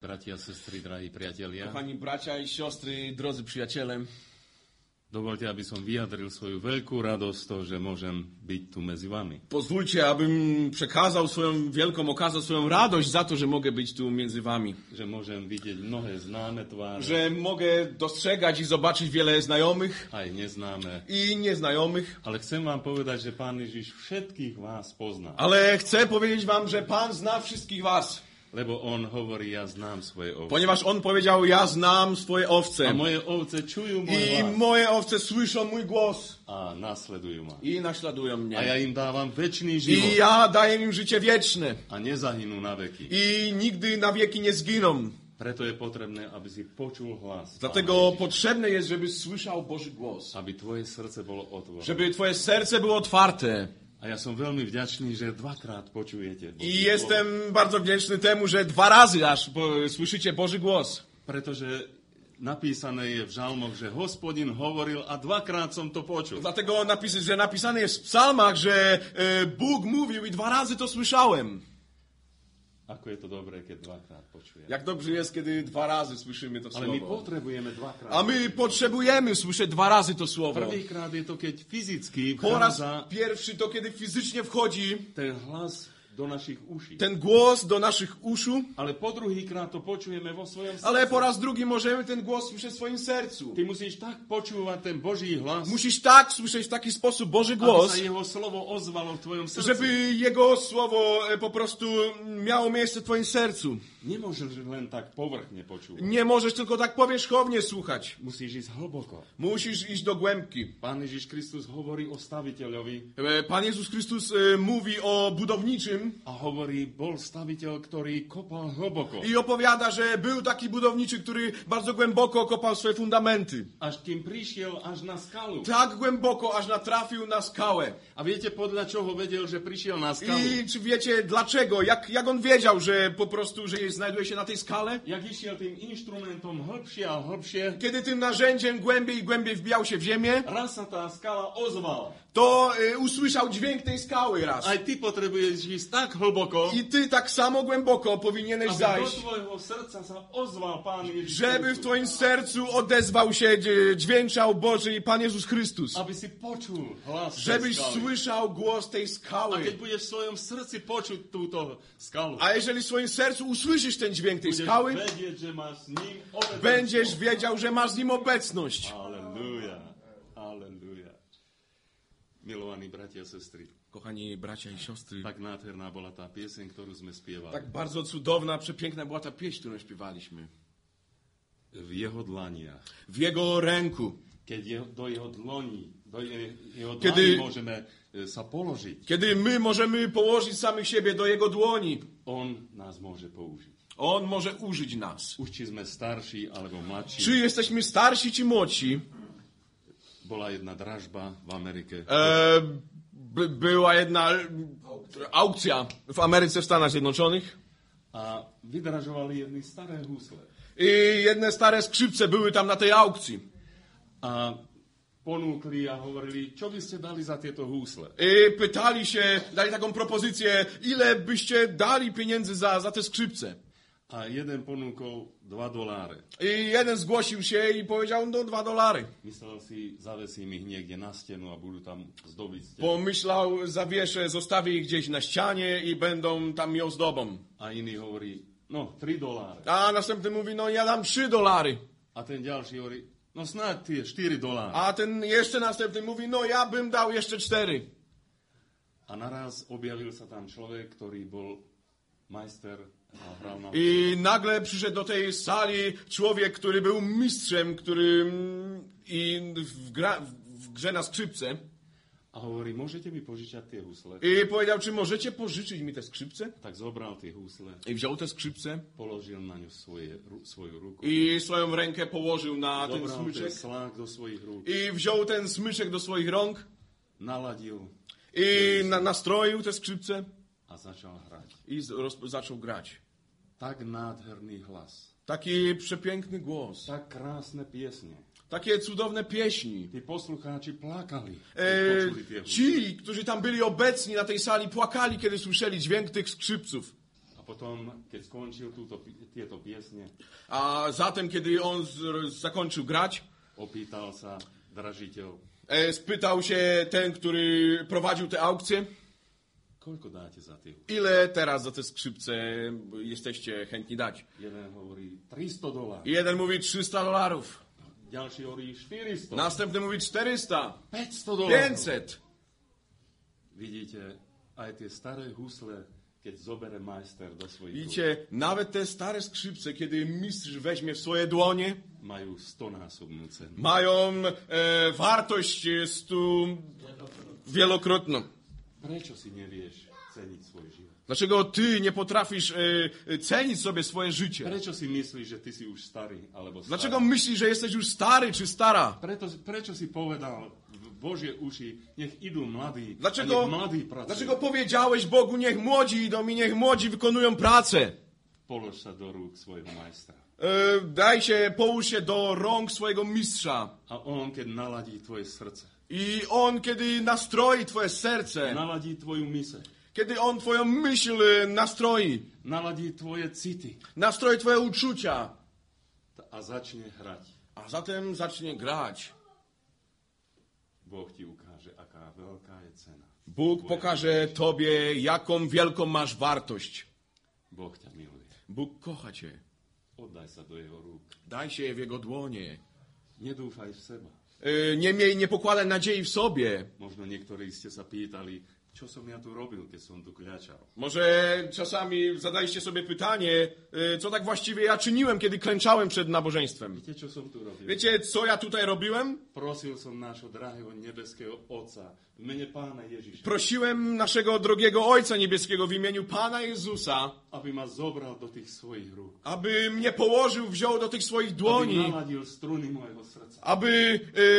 Bratia, sestry, drahí priatelia, Kochani bracia i siostry, drodzy przyjaciele, dovolte, aby som vyjadril svoju veľkú radosť to, že môžem byť tu medzi vami. pozwólcie, abym okazał swoją radość za to, że mogę być tu między wami. Že môžem vidieť mnohé známe tváre, Że mogę dostrzegać i zobaczyć wiele znajomych aj neznáme. i nieznajomych. Ale chcem vám povedať, že Pán Ježiš všetkých vás pozná. Ale chcę powiedzieć wam, że Pan zna wszystkich was. Lebo on hovorí, ja znám svoje ovce. Ponieważ On powiedział, ja znam swoje A owce. moje ovce čujú môj I hlas moje owce słyszą mój głos. a nasledujú ma. I naśladują A mnie. ja im dávam večný život I ja daję im życie wieczne. a nezahynú na veky. I nigdy na wieki nie zginą. Preto je potrebné, aby si počul hlas. Dlatego Pána Ježiša. potrzebne jest, żebyś słyszał Boży głos. Aby tvoje srdce bolo otvorené. Żeby twoje serce było otwarte. A ja som veľmi vďačný, že dvakrát počujete. Boží I głos. jestem bardzo wdzięczny temu, że 2 razy aż słyszycie Boży głos. Pretože napísané je v žalmoch, že Hospodin hovoril a dvakrát som to počul. Dlatego napisane jest w psalmach, że Bóg mówił i 2 razy to słyszałem. Ako je to dobré, keď dvakrát počujeme. Jak dobrze jest, kiedy 2 razy słyszymy to Ale my słowo. potrebujeme dvakrát. A my potrzebujemy słyszeć 2 razy to słowo. Prvýkrát je to, keď fyzicky Po raz vchádza pierwszy to, kiedy fizycznie wchodzi ten hlas do našich uší. ten głos do naszych uszu, Ale po druhýkrát to počujeme vo svojom srdci. ale po raz drugi możemy ten głos słyszeć w swoim sercu. Ty musíš tak počúvať ten Boží hlas, Musisz tak słyszeć w taki sposób Boży aby głos, sa jeho slovo ozvalo v tvojom srdci. żeby Jego słowo po prostu miało miejsce w twoim sercu. Nemôžeš len tak povrchne počúvať. Nie możesz tylko tak powierzchownie słuchać. Musíš ísť hlboko. Musisz iść do głębki. Pán Ježiš Kristus hovorí o staviteľovi Pan Jezus Chrystus mówi o budowniczym a hovorí, bol staviteľ, ktorý kopal hlboko. i opowiada, że był taki budowniczy, który bardzo głęboko kopał swoje fundamenty. Až kým prišiel až na skalu. Tak głęboko, aż natrafił na skałę. A viete, podľa čoho vedel, že prišiel na skalu? I czy wiecie dlaczego? Jak on wiedział, że po prostu, że znajduje się na tej skale? Jak išiel tým inštrumentom hlbšie a hlbšie, Kiedy tym narzędziem głębiej i głębiej wbijał się w ziemię, raz sa tá skala ozvala. to usłyszał dźwięk tej skały raz. Aj ty potrebuješ ísť tak hlboko, I ty tak samo głęboko powinieneś aby do zajść, tvojho srdca sa ozval Pán Ježiš żeby w Kristus. twoim sercu odezwał się, dźwięczał Boży Pan Jezus Chrystus. Aby si počul hlas tej Żebyś skaly. słyszał głos tej A keď skały. budeš v svojom srdci počuť túto skalu, A jeżeli w swoim sercu usłyszysz ten dźwięk tej budeš skały, vedieť, že máš s ním obetnú. będziesz wiedział, że masz z nim obecność. Halleluja, halleluja. Milovaní bratia a sestry, Kochani bracia i siostry, tak nádherná bola tá pieseň, ktorú sme spievali. tak bardzo cudowna, przepiękna była ta pieśń, którą śpiewaliśmy. V jeho dlaniach. W Jego ręku. Keď do jeho dloni Kiedy- môžeme sa položiť, Kiedy my możemy położyć samych siebie do Jego dłoni, on nás môže použiť. On może użyć nas. Už či sme starší alebo mladší. Czy jesteśmy starsi, czy młodsi? Bola jedna dražba v Amerike. Była jedna aukcja w Ameryce, w Stanach Zjednoczonych. A vydražovali jedny staré husle. I jedne stare skrzypce były tam na tej aukcji. A ponúkli a hovorili, čo by ste dali za tieto húsle? I pytali się, dali taką propozycję, ile byście dali pieniędzy za te skrzypce. A jeden ponúkol $2. I jeden zgłosił się i powiedział, no $2. Myslel si, zavesím ich niekde na stenu a budú tam zdobiť stenu. Pomyślał, zawieszę, zostawię ich gdzieś na ścianie i będą tam mi ozdobą. A iný hovorí, no $3. A następny mówi, no ja dam $3. A ten ďalší hovorí, no snáď tie $4. A ten jeszcze następny mówi, no ja bym dał jeszcze 4. A naraz objavil sa tam človek, ktorý bol majster a hral na... I nagle przyszedł do tej sali człowiek, który był mistrzem, który w grze na skrzypce. A hovorí, môžete mi požičať tie husle? I powiedział, czy możecie pożyczyć mi te skrzypce? Tak zobral tie husle, I wziął te skrzypce položil na ňu svoju ruku. i swoją rękę położył na ten Zobral ten smyczek. slák do svojich rúk. I wziął ten smyczek do swoich rąk Naladil i nastroił te skrzypce a začal hrať. i zaczął grać. Tak nádherný hlas. Taki przepiękny głos. Tak krásne piesne. Takie cudowne pieśni. Tí poslucháči plakali, keď počuli tie husle. Ci, którzy tam byli obecni na tej sali, płakali, kiedy słyszeli dźwięk tych skrzypców. A potom, keď skončil tieto piesne, A zatem, kiedy on zakończył grać, opýtal sa dražiteľ, spytał się ten, który prowadził te aukcje, koľko dáte za tie? ile teraz za te skrzypce jesteście chętni dać? Jeden hovorí $300, Jeden mówi $300, ďalší hovorí 400, następny mówi 400, $500. 500. Vidíte, aj tie staré husle, keď zobere majster do svojich rúk, Widzicie, nawet te stare skrzypce, kiedy mistrz weźmie w swoje dłonie, majú 100-násobnú cenu. mają wartość 100 wielokrotną. Prečo si nevieš ceniť svoj život? Dlaczego ty nie potrafisz cenić sobie swoje życie? Prečo si myslíš, že ty si už starý alebo stará? Dlaczego myślisz, że jesteś już stary czy stara? Prečo si povedal v Božie uši, nech idú mladí, a Dlaczego, nech mladí pracujú? dlaczego powiedziałeś Bogu, niech młodzi idą i niech młodzi wykonują pracę? Polož sa do rúk svojho majstra. Połóż się do rąk swojego mistrza. A on, keď naladí tvoje srdce, I on, kiedy nastroi twoje serce, naladí tvoju myseľ, kiedy on twoją myśl nastroi, naladí tvoje city nastroi twoje uczucia, a začne hrať, a zatem zacznie grać. Boh ti ukáže, aká veľká je cena. Bóg pokaże tobie, jaką wielką masz wartość. Boh ťa miluje. Bóg kocha cię. Oddaj sa do jeho rúk. Daj się w Jego dłonie. Nedúfaj v seba. Nie pokładaj nadziei w sobie. Možno niektorí ste sa pýtali, čo som ja tu robil, keď som tu kľačal. Może czasami zadaliście sobie pytanie, co tak właściwie ja czyniłem, kiedy klęczałem przed nabożeństwem. Viete, čo som tu robil? Wiecie, co ja tutaj robiłem? Prosil som nášho drahého nebeského Otca v mene Pána Ježiša, Prosiłem naszego drogiego Ojca Niebieskiego w imieniu Pana Jezusa, aby ma zobral do tých svojich rúk. aby mnie położył, wziął do tych swoich Aby dłoni, naladil struny mojho srdca. aby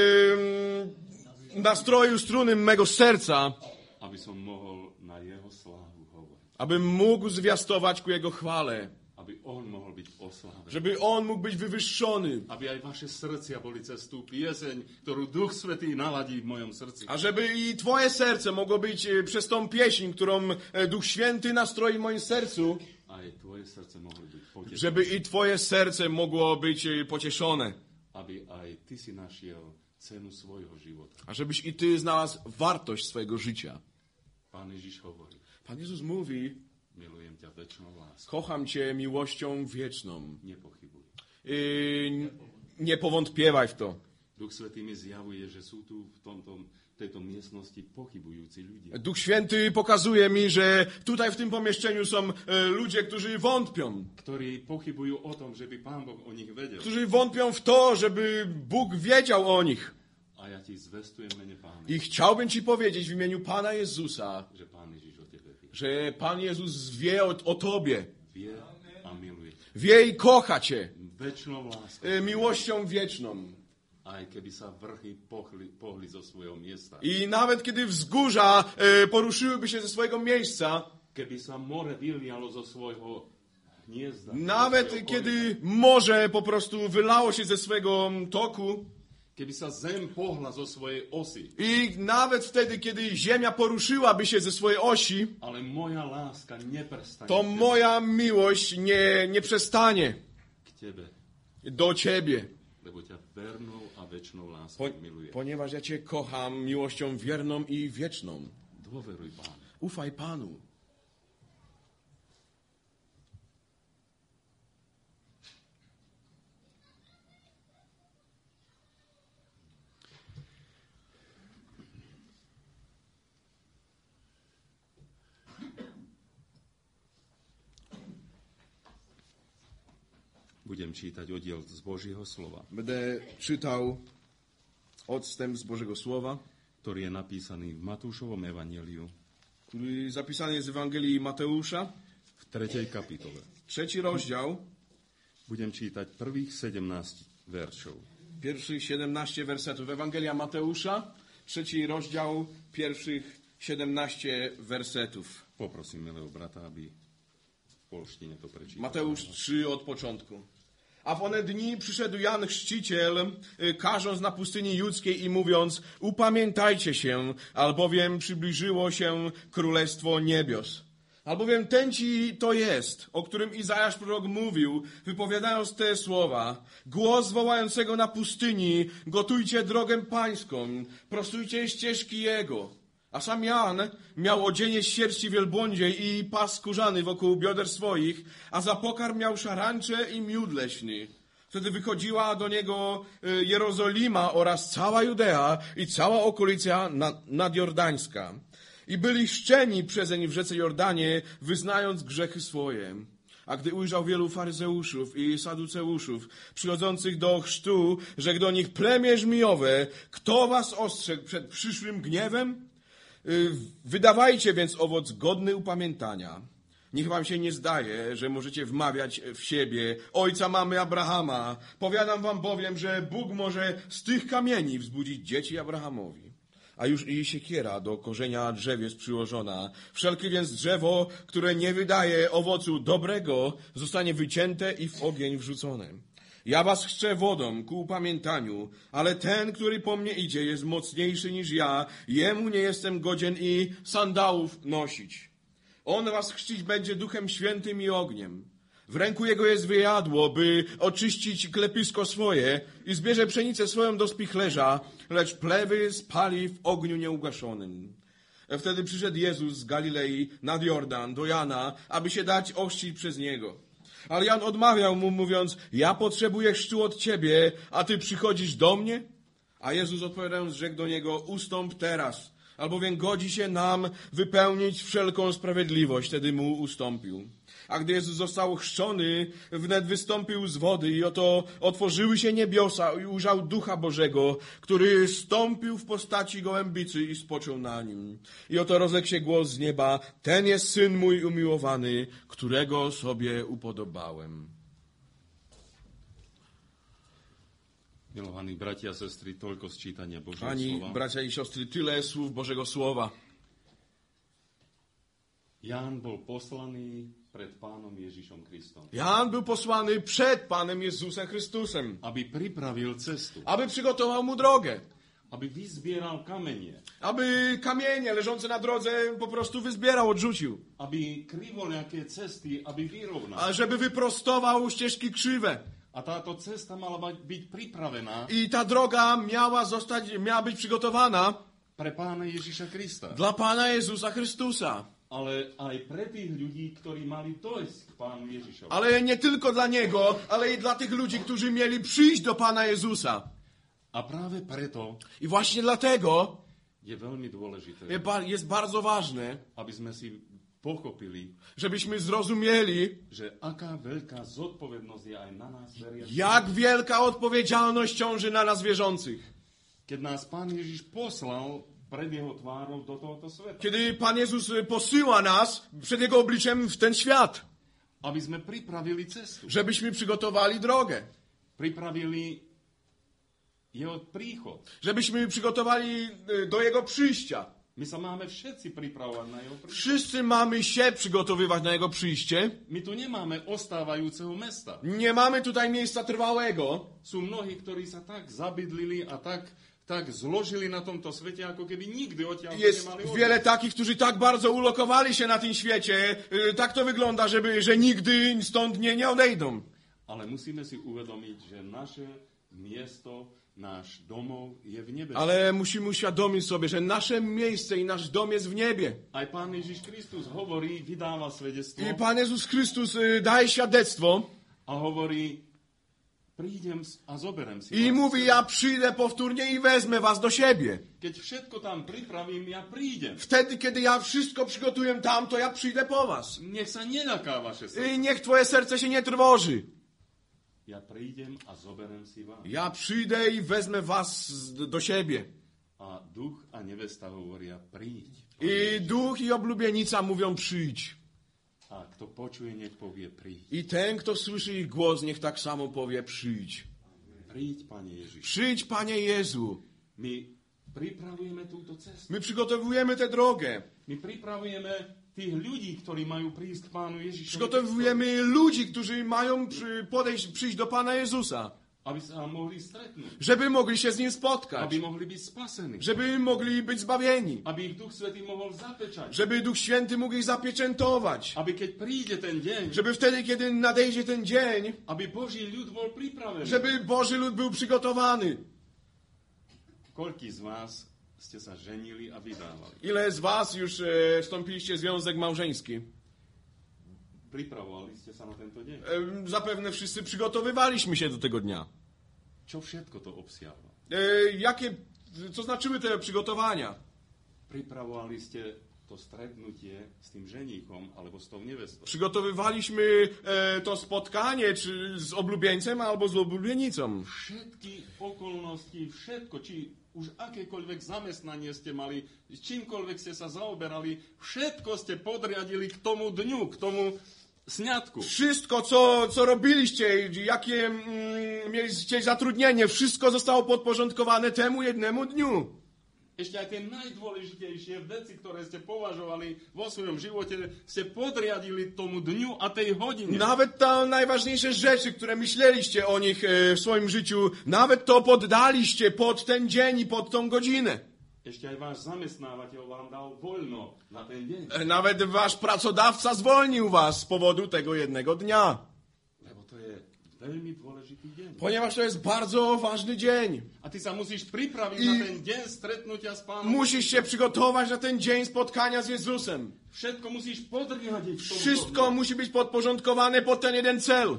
nastroił struny mego serca, Aby som mohol na jeho slávu hovoriť. abym mógł zwiastować ku Jego chwale, Aby on mohol byť oslávený. żeby On mógł być wywyższony, Aby aj vaše srdcia boli cez tú pieseň, ktorú Duch Svätý naladí v mojom srdci. a żeby i Twoje serce mogło być przez tą pieśń, którą Duch Święty nastroi w moim sercu, Aj tvoje srdce mohli byť potešené. żeby i Twoje serce mogło być pocieszone, Aby aj ty si našiel cenu svojho života. a żebyś i Ty znalazł wartość swojego życia. Pán Ježiš hovorí, Pan Jezus mówi, milujem ťa večnou láskou. kocham Cię miłością wieczną. Nepochybuj. Nie powątpiewaj w to. Duch Svätý mi zjavuje, že sú tu v tejto miestnosti pochybujúci ľudia. Duch Święty pokazuje mi, że tutaj w tym pomieszczeniu są ludzie, którzy wątpią. Ktorí pochybujú o tom, že by Pán Boh o nich vedel. Którzy wątpią w to, żeby Bóg wiedział o nich. A ja ti zvestujem mene Pána, I chciałbym Ci powiedzieć w imieniu Pana Jezusa, že Pán Ježiš o tebe vie. że Pan Jezus wie o Tobie. Vie a miluje. Wie i kocha Cię Večnou láskou. miłością wieczną. Aj keby sa vrchy pohli zo svojho miesta. I nawet kiedy wzgórza poruszyłyby się ze swojego miejsca, Keby sa more vylialo zo svojho hniezda. nawet zo svojho kiedy morze po prostu wylało się ze swego toku, Keby sa zem pohla zo svojej osy, i nawet wtedy, kiedy ziemia poruszyłaby się ze swojej osi, ale moja láska neprestane to moja miłość nie przestanie k tebe, do Ciebie. lebo ťa vernou a večnou láskou miluje. Ponieważ ja Cię kocham miłością wierną i wieczną. Dôveruj Pánu. Ufaj Panu. Budem čítať oddiel z Božieho slova, Będę czytał odstęp z Bożego Słowa, ktorý je napísaný v Matúšovom evanjeliu który zapisany jest w Ewangelii Mateusza, v 3. kapitole. 3 rozdział, Budem čítať prvých 17 veršov. pierwszych 17 wersetów. Ewangelia Mateusza, 3 rozdział, pierwszych 17 wersetów. Poprosím milého brata, aby v polštine to prečítal. Mateusz 3 od początku. A w one dni przyszedł Jan Chrzciciel, karząc na pustyni judzkiej i mówiąc: upamiętajcie się, albowiem przybliżyło się Królestwo Niebios. Albowiem ten ci to jest, o którym Izajasz prorok mówił, wypowiadając te słowa. Głos wołającego na pustyni, gotujcie drogę pańską, prostujcie ścieżki jego. A sam Jan miał odzienie z sierści wielbłądziej i pas skórzany wokół bioder swoich, a za pokarm miał szarańcze i miód leśny. Wtedy wychodziła do niego Jerozolima oraz cała Judea i cała okolica nadjordańska. I byli chrzczeni przezeń w rzece Jordanie, wyznając grzechy swoje. A gdy ujrzał wielu faryzeuszów i saduceuszów przychodzących do chrztu, rzekł do nich: plemię żmijowe, kto was ostrzegł przed przyszłym gniewem? Wydawajcie więc owoc godny upamiętania. Niech wam się nie zdaje, że możecie wmawiać w siebie: ojca mamy Abrahama. Powiadam wam bowiem, że Bóg może z tych kamieni wzbudzić dzieci Abrahamowi. A już i siekiera do korzenia drzew jest przyłożona. Wszelkie więc drzewo, które nie wydaje owocu dobrego, zostanie wycięte i w ogień wrzucone. Ja was chrzczę wodą ku upamiętaniu, ale ten, który po mnie idzie, jest mocniejszy niż ja. Jemu nie jestem godzien i sandałów nosić. On was chrzcić będzie Duchem Świętym i ogniem. W ręku jego jest wyjadło, by oczyścić klepisko swoje, i zbierze pszenicę swoją do spichlerza, lecz plewy spali w ogniu nieugaszonym. Wtedy przyszedł Jezus z Galilei nad Jordan do Jana, aby się dać ochrzcić przez niego. Ale Jan odmawiał mu, mówiąc: ja potrzebuję chrztu od ciebie, a ty przychodzisz do mnie? A Jezus odpowiadając rzekł do niego: ustąp teraz, albowiem godzi się nam wypełnić wszelką sprawiedliwość. Wtedy mu ustąpił. A gdy Jezus został chrzczony, wnet wystąpił z wody i oto otworzyły się niebiosa i ujrzał Ducha Bożego, który stąpił w postaci gołębicy i spoczął na nim. I oto rozległ się głos z nieba: ten jest Syn mój umiłowany, którego sobie upodobałem. Milovaní bratia a sestry, toľko sčítania Božieho Ani slova. bracia i siostry, tyle słów Bożego Słowa. Ján bol poslaný pred Pánom Ježišom Kristom, Jan był posłany przed Panem Jezusem Chrystusem, aby pripravil cestu, aby przygotował mu drogę, aby vyzbieral kamenie, aby kamienie leżące na drodze po prostu wyzbierał, odrzucił, aby krivoľaké cesty, aby vyrovnal. a żeby wyprostował ścieżki krzywe. A táto cesta mala byť pripravená I ta droga miała być przygotowana pre Pána Ježiša Krista. dla Pana Jezusa Chrystusa. Ale aj pre tých ľudí, ktorí mali dojsť k Pánu Ježišovi. Ale nie tylko dla Niego, ale i dla tych ludzi, którzy mieli przyjść do Pana Jezusa. A práve preto I właśnie dlatego je veľmi dôležité, jest bardzo ważne, aby sme si pochopili, żebyśmy zrozumieli, že aká veľká zodpovednosť je aj na nás veriacich. jak wielka odpowiedzialność ciąży na nas wierzących. Keď nás Pán Ježiš poslal pred jeho tvárou do tohoto sveta. Kiedy Pan Jezus posyła nas przed Jego obliczem w ten świat, Aby sme pripravili cestu. żebyśmy przygotowali drogę, Pripravili jeho príchod. żebyśmy przygotowali do Jego przyjścia. My sa máme všetci pripravovať na jeho príchod. Wszyscy mamy się przygotowywać na Jego przyjście. My tu nemáme ostávajúceho mesta. Nie mamy tutaj miejsca trwałego. Sú mnohí, ktorí sa tak zabydlili a tak zložili na tomto svete, ako keby nikdy odtiaľ Jest nemali odjsť. wiele takich, którzy tak bardzo ulokowali się na tym świecie. Tak to wygląda, że nigdy stąd nie odejdą. Ale musíme si uvedomiť, že naše miesto, náš domov je v nebe. Ale musimy uświadomić sobie, że nasze miejsce i nasz dom jest w niebie. Aj Pán Ježiš Kristus hovorí, vydáva svedectwo I Pan Jezus Chrystus daje świadectwo a hovorí, prídem a zoberem si i vás. mówi: ja przyjdę powtórnie i wezmę was do siebie. Keď všetko tam pripravím, ja prídem. Wtedy, kiedy ja wszystko przygotuję tam, to ja przyjdę po was. Nech sa neľaká vaše srdce. I niech twoje serce się nie trwoży. Ja prídem a zoberem si vás. Ja przyjdę i wezmę was do siebie. A duch a nevesta hovoria, príď. I duch i oblubienica mówią: przyjdź. A kto počuje, nech povie, príď. I ten, kto słyszy ich głos, niech tak samo powie: przyjdź. Príď, Pane Ježiš. Przyjdź, Panie Jezu. My pripravujeme túto cestu. My przygotowujemy tę drogę. My pripravujeme tých ľudí, ktorí majú prísť k Pánu Ježišovi. Przygotowujemy ludzi, którzy mają przyjść do Pana Jezusa. aby sa mohli stretnúť, żeby mogli się z nim spotkać, aby mohli byť spasení, żeby mogli być zbawieni, aby ich Duch Svätý mohol zapečať, żeby Duch Święty mógł ich zapieczętować, aby keď príde ten deň, żeby wtedy, kiedy nadejdzie ten dzień, aby Boží ľud bol pripravený. żeby Boży lud był przygotowany. Koľký z vás ste sa ženili a vydávali? Ile z was już wstąpiliście w związek małżeński? Pripravovali ste sa na tento deň? Zapewne wszyscy przygotowywaliśmy się do tego dnia. Čo všetko to obsiahlo? Co znaczyły te przygotowania? Pripravovali ste to stretnutie s tým ženíchom alebo s tou nevestou. Przygotowywaliśmy to spotkanie, czy z oblubieńcem, albo z oblubienicą. Všetky okolnosti, všetko, či už akékoľvek zamestnanie ste mali, čímkoľvek ste sa zaoberali, všetko ste podriadili k tomu dňu, k tomu sňatku. Wszystko, co robiliście, jakie mieliście zatrudnienie, wszystko zostało podporządkowane temu jednemu dniu. Ešte aj tie najdôležitejšie veci, ktoré ste považovali vo svojom živote, ste podriadili tomu dňu a tej hodine. Nawet te najważniejsze rzeczy, które myśleliście o nich w swoim życiu, nawet to poddaliście pod ten dzień i pod tą godzinę. Ešte aj váš zamestnávateľ vám dal voľno na ten deň. Nawet wasz pracodawca zwolnił was z powodu tego jednego dnia. Lebo to je veľmi dôležitý deň. Ponieważ to jest bardzo ważny dzień. A ty sa musíš pripraviť na ten deň stretnutia s Pánom. Musisz się przygotować na ten dzień spotkania z Jezusem. Všetko musíš podriadiť. Wszystko musi być podporządkowane pod ten jeden cel.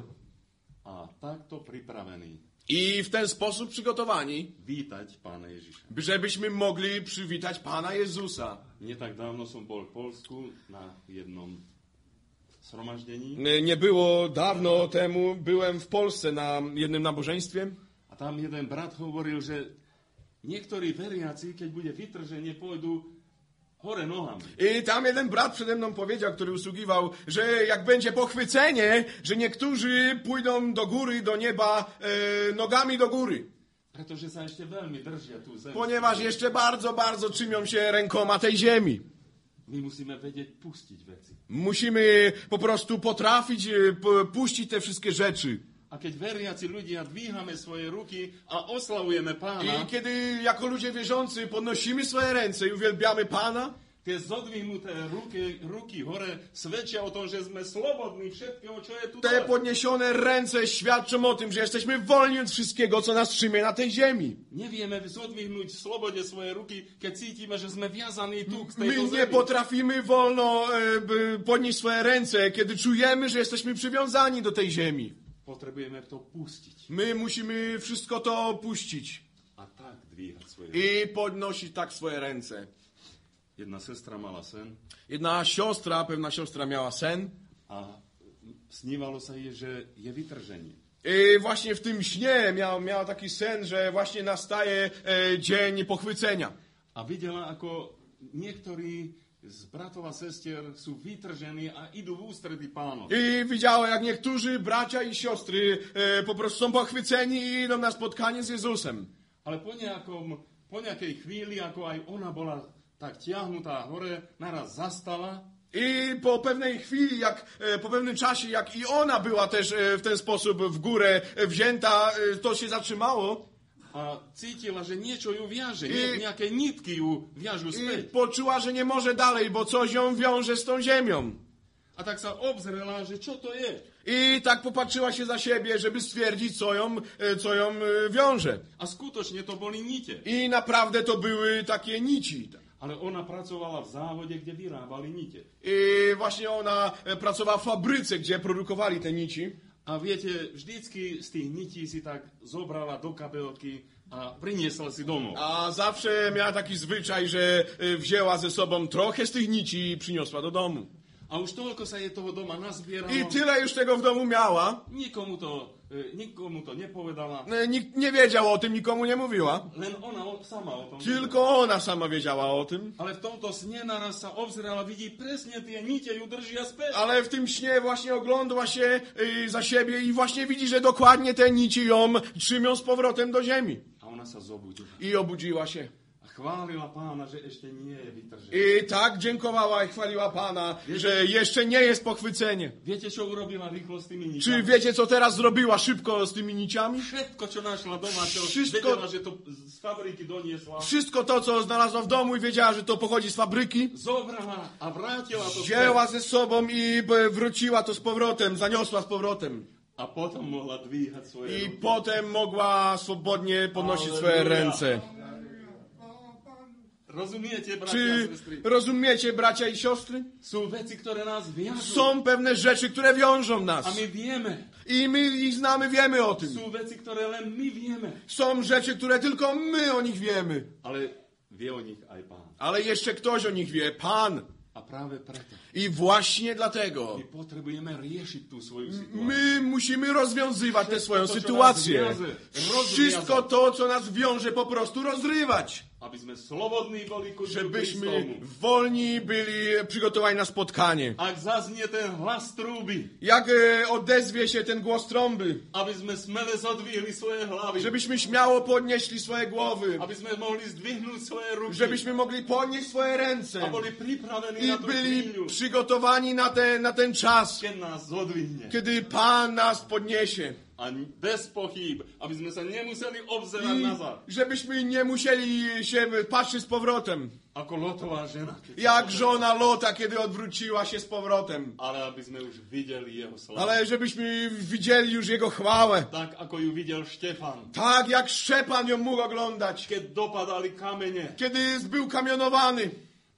A takto pripravený I w ten sposób przygotowani, vítať Pána Ježiša. żebyśmy mogli przywitać Pana Jezusa. Nie tak dávno som bol v Poľsku na jednom zhromaždení. Nie było dawno temu, byłem w Polsce na jednym nabożeństwie. A tam jeden brat hovoril, že niektorí veriaci, keď bude vytrženie, pôjdu hore nohami. I tam jeden brat przede mną powiedział, który usługiwał, że jak będzie pochwycenie, że niektórzy pójdą do góry, do nieba, nogami do góry. Pretože sa ešte veľmi držia tú zem. Ponieważ jeszcze bardzo, bardzo trzymią się rękoma tej ziemi. My musíme vedieť pustiť veci. Musimy po prostu potrafić puścić te wszystkie rzeczy. A keď veriaci ľudia dvíhame svoje ruky a oslavujeme Pána, I kiedy jako ludzie wierzący podnosimy swoje ręce i uwielbiamy Pana, tie zodvihnuté ruky hore svedčia o tom, že sme slobodní všetkého, čo je tu te dole. podniesione ręce świadczą o tym, że jesteśmy wolni od wszystkiego, co nas trzymie na tej ziemi. Nevieme zodvihnúť v slobode svoje ruky, keď cítime, že sme viazaní tu k My tejto nie zemi. potrafimy wolno podnieść swoje ręce, kiedy czujemy, że jesteśmy przywiązani do tej ziemi. Potrebujeme to pustiť My musimy wszystko to opuścić a tak dvíhať svoje ruky. i podnosić tak swoje ręce. Jedna sestra mala sen Pewna siostra miała sen a snívalo sa jej, že je vytrženie. i właśnie w tym śnie miała taki sen, że właśnie nastaje dzień pochwycenia. A videla, ako niektorí z bratov a sestier sú vytržení a idú v ústretí Pánovi. I widziała, jak niektórzy bracia i siostry po prostu są pochwyceni i idą na spotkanie z Jezusem. Ale po nejakej chvíli, ako aj ona bola tak tiahnutá hore, naraz zastala I po pewnej chwili, po pewnym czasie, jak i ona była też w ten sposób w górę wzięta, to się zatrzymało. a cítila, že niečo ju viaže, nejaké nitky ju viažu I späť. poczuła, że nie może dalej, bo coś ją wiąże z tą ziemią. A tak sa obzrela, že čo to je. I tak popatrzyła się za siebie, żeby stwierdzić, co ją wiąże. A skutočne to boli nite. I naprawdę to były takie nici. Ale ona pracovala v závode, kde vyrábali nite. I właśnie ona pracowała w fabryce, gdzie produkowali te nici. A viete, vždycky z tých nití si tak zobrala do kabelky a priniesla si domov. A zawsze miała taki zwyczaj, że wzięła ze sobą trochę z tych nici i przyniosła do domu. A už toľko sa jej toho doma nazbieralo. I tyle już tego w domu miała. Nikomu to nepovedala. Nikt nie wiedział o tym, nikomu nie mówiła. Len ona sama o tom. Tylko ona sama wiedziała o tym. Ale v tomto sne naraz sa obzerala, vidí presne tie nite ju držia späť. Ale w tym śnie właśnie oglądła się za siebie i właśnie widzi, że dokładnie te nici ją trzymią z powrotem do ziemi. A ona sa zobudila. I obudziła się. A chválila Pána, že ešte nie je vytržený. I tak dziękowała i chwaliła Pana, że jeszcze nie jest pochwycenie. Viete, čo urobila rýchlo s tými Czy ničami? wiecie, co teraz zrobiła szybko z tymi niciami? Všetko, čo našla doma, čo Wszystko- vedela, že to z fabriky doniesla, Wszystko to, co znalazła w domu i wiedziała, że to pochodzi z fabryki, zobrala a vrátila to wzięła späť. ze sobą i wróciła to z powrotem, zaniosła z powrotem. A potom mohla dvíhať svoje I ruky. potem mogła swobodnie podnosić swoje Alleluja. ręce. Rozumiete, bratia a Czy sestry? rozumiecie, bracia i siostry? Sú veci, ktoré nás viažú. Są pewne rzeczy, które wiążą A nas. my vieme. I my ich znamy, wiemy o tym. Sú veci, ktoré len my vieme. Są rzeczy, które tylko my o nich wiemy. Ale vie o nich aj Pán. Ale jeszcze ktoś o nich wie, Pan. A práve preto I właśnie dlatego my potrebujeme riešiť tú svoju situáciu. my musimy rozwiązywać tę swoją to, co sytuację. nas wiąże, Wszystko to, co nas wiąże, po prostu rozrywać. Aby sme slobodní boli ku Żebyśmy Kristovu. wolni byli przygotowani na spotkanie. Ak zaznie ten hlas trúby, Jak odezwie się ten głos trąby, aby sme smele zodvihli svoje hlavy, żebyśmy śmiało podnieśli swoje głowy, aby sme mohli zdvihnúť svoje ruky żebyśmy mogli podnieść swoje a ręce boli pripravení i na tú byli chvíľu, przygotowani na ten czas, keď nás zodvihne. kiedy Pan nas podniesie. A bez pochýb, aby sme sa nemuseli obzerať I nazad. żebyśmy nie musieli się patrzeć z powrotem, Ako Lotová žena. keď jak żona Lota, kiedy odwróciła się z powrotem. Ale aby sme už videli jeho slavu. Ale żebyśmy widzieli już Jego chwałę. Tak, ako ju videl Štefan. Tak jak Szczepan ją mógł oglądać, Keď dopadali kamene kiedy był kamionowany.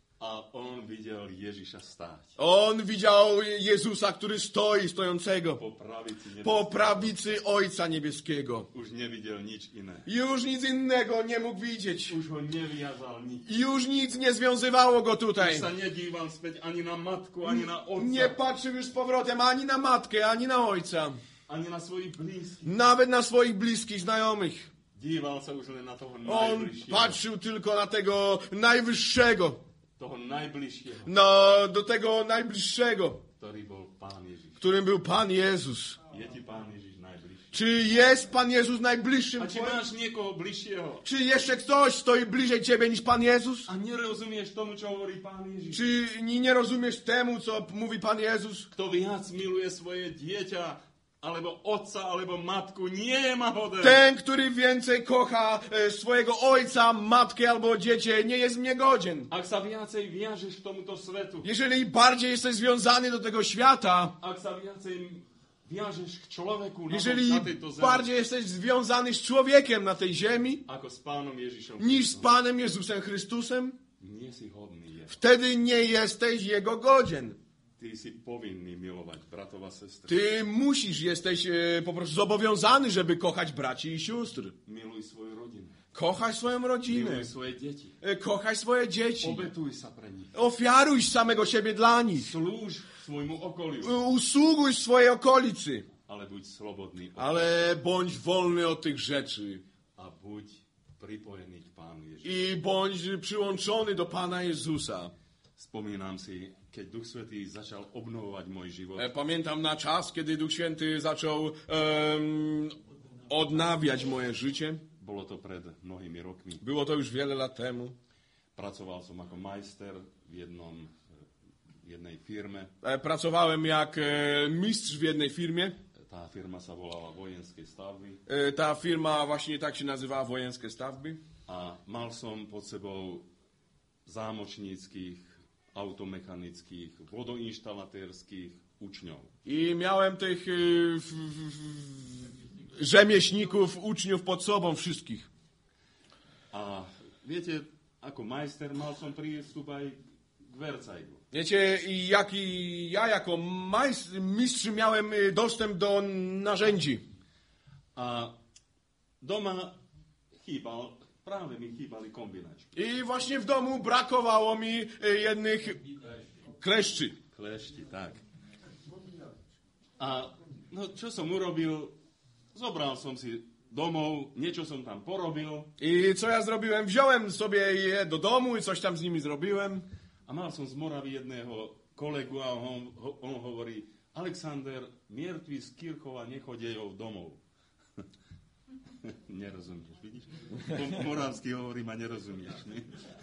a on videl Ježiša stáť. On widział Jezusa, który stoi, stojącego Po pravici po nebeskej. prawicy Ojca Niebieskiego. Už nevidel nič iné. Już nic innego nie mógł widzieć. Už ho neviazal nič. Już nic nie związywało go Už tutaj. sa nedíval späť ani na matku, ani na Nie otca, patrzył już z powrotem ani na matkę, ani na ojca. ani na svojich blízkych. Nawet na swoich bliskich znajomych. Díval sa už len na toho On najbližšieho. patrzył tylko na tego najwyższego. Toho najbližšieho, Do tego najbliższego, ktorý bol Pán Ježiš. którym był Pan Jezus. Je ti Pán Ježiš najbližší? Czy jest Pan Jezus najbliższym A či twoim? máš niekoho bližšieho? Czy jeszcze ktoś stoi bliżej ciebie niż Pan Jezus? A nerozumieš tomu, čo hovorí Pán Ježiš? Czy nie rozumiesz temu, co mówi Pan Jezus? Kto viac miluje svoje dieťa, alebo otca, alebo matku, nie je ma hoden. Ten, który więcej kocha swojego ojca, matkę albo dziecię, nie jest mnie godzien. Ak sa viacej viažeš k tomuto svetu, Jeżeli bardziej jesteś związany do tego świata, ak sa viacej viažeš k človeku jeżeli na tejto zemi, bardziej jesteś związany z człowiekiem na tej ziemi, ako s Pánom Ježišom, niż z Panem Jezusem Chrystusem, nie si hodný je. wtedy nie jesteś Jego godzien. Ty si povinný milovať bratov a sestry. Ty jesteś po prostu zobowiązany, żeby kochać braci i sióstr. Miluj svoju rodinu. Kochaj swoją rodzinę. Miluj svoje deti. Kochaj swoje dzieci. Obetuj sa pre nich. Ofiaruj samego siebie dla nich. Slúž svojmu okoliu, Usługuj swojej okolicy. ale buď slobodný Ale bądź wolny od tych rzeczy. a buď pripojený k Pánu Ježišu. I bądź przyłączony do Pana Jezusa. Spomínam si, keď Duch Svätý začal obnovovať môj život. Pamiętam na czas, kiedy Duch Święty zaczął odnawiać moje życie. Bolo to pred mnohými rokmi. Było to już wiele lat temu. Pracoval som ako majster v jednej firme. Pracowałem jak mistrz w jednej firmie. Tá firma sa volala Vojenské stavby Ta firma właśnie tak się nazywała, Wojenskie Stavby. a mal som pod sebou zámočníckých, automechanických, vodoinštalatérských učňov. I miałem tych rzemieślników, uczniów pod sobą wszystkich. A viete, ako majster mal som prístup aj k vercajdu. Wiecie, ja jako mistrz miałem dostęp do narzędzi. A doma práve mi chýbali kombinačky. I właśnie w domu brakowało mi jednych kleszczy. Klešti, tak. A no, čo som urobil? Zobral som si domov, niečo som tam porobil I co ja zrobiłem? Wziąłem sobie je do domu i coś tam z nimi zrobiłem. a mal som z Moravy jedného kolegu a on hovorí: Alexander, mŕtvi z Kirchova nechodejú domov. Nerozumieš, vidíš? Po moravsky hovorím a nerozumieš. Nie?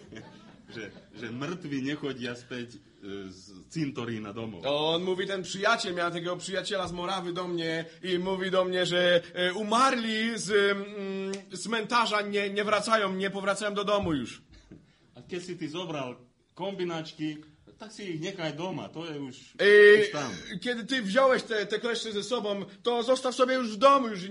Że mŕtvi nechodia späť z cintorína domov. On mówi, ten przyjaciel, miał tego przyjaciela z Morawy do mnie i mówi do mnie, że umarli z cmentarza nie powracają do domu już. A keď si ty zobral kombinačky, tak si ich nechaj doma, to je už tam. Kiedy ty wziąłeś te kleszcze ze sobą, to zostaw sobie już w domu, już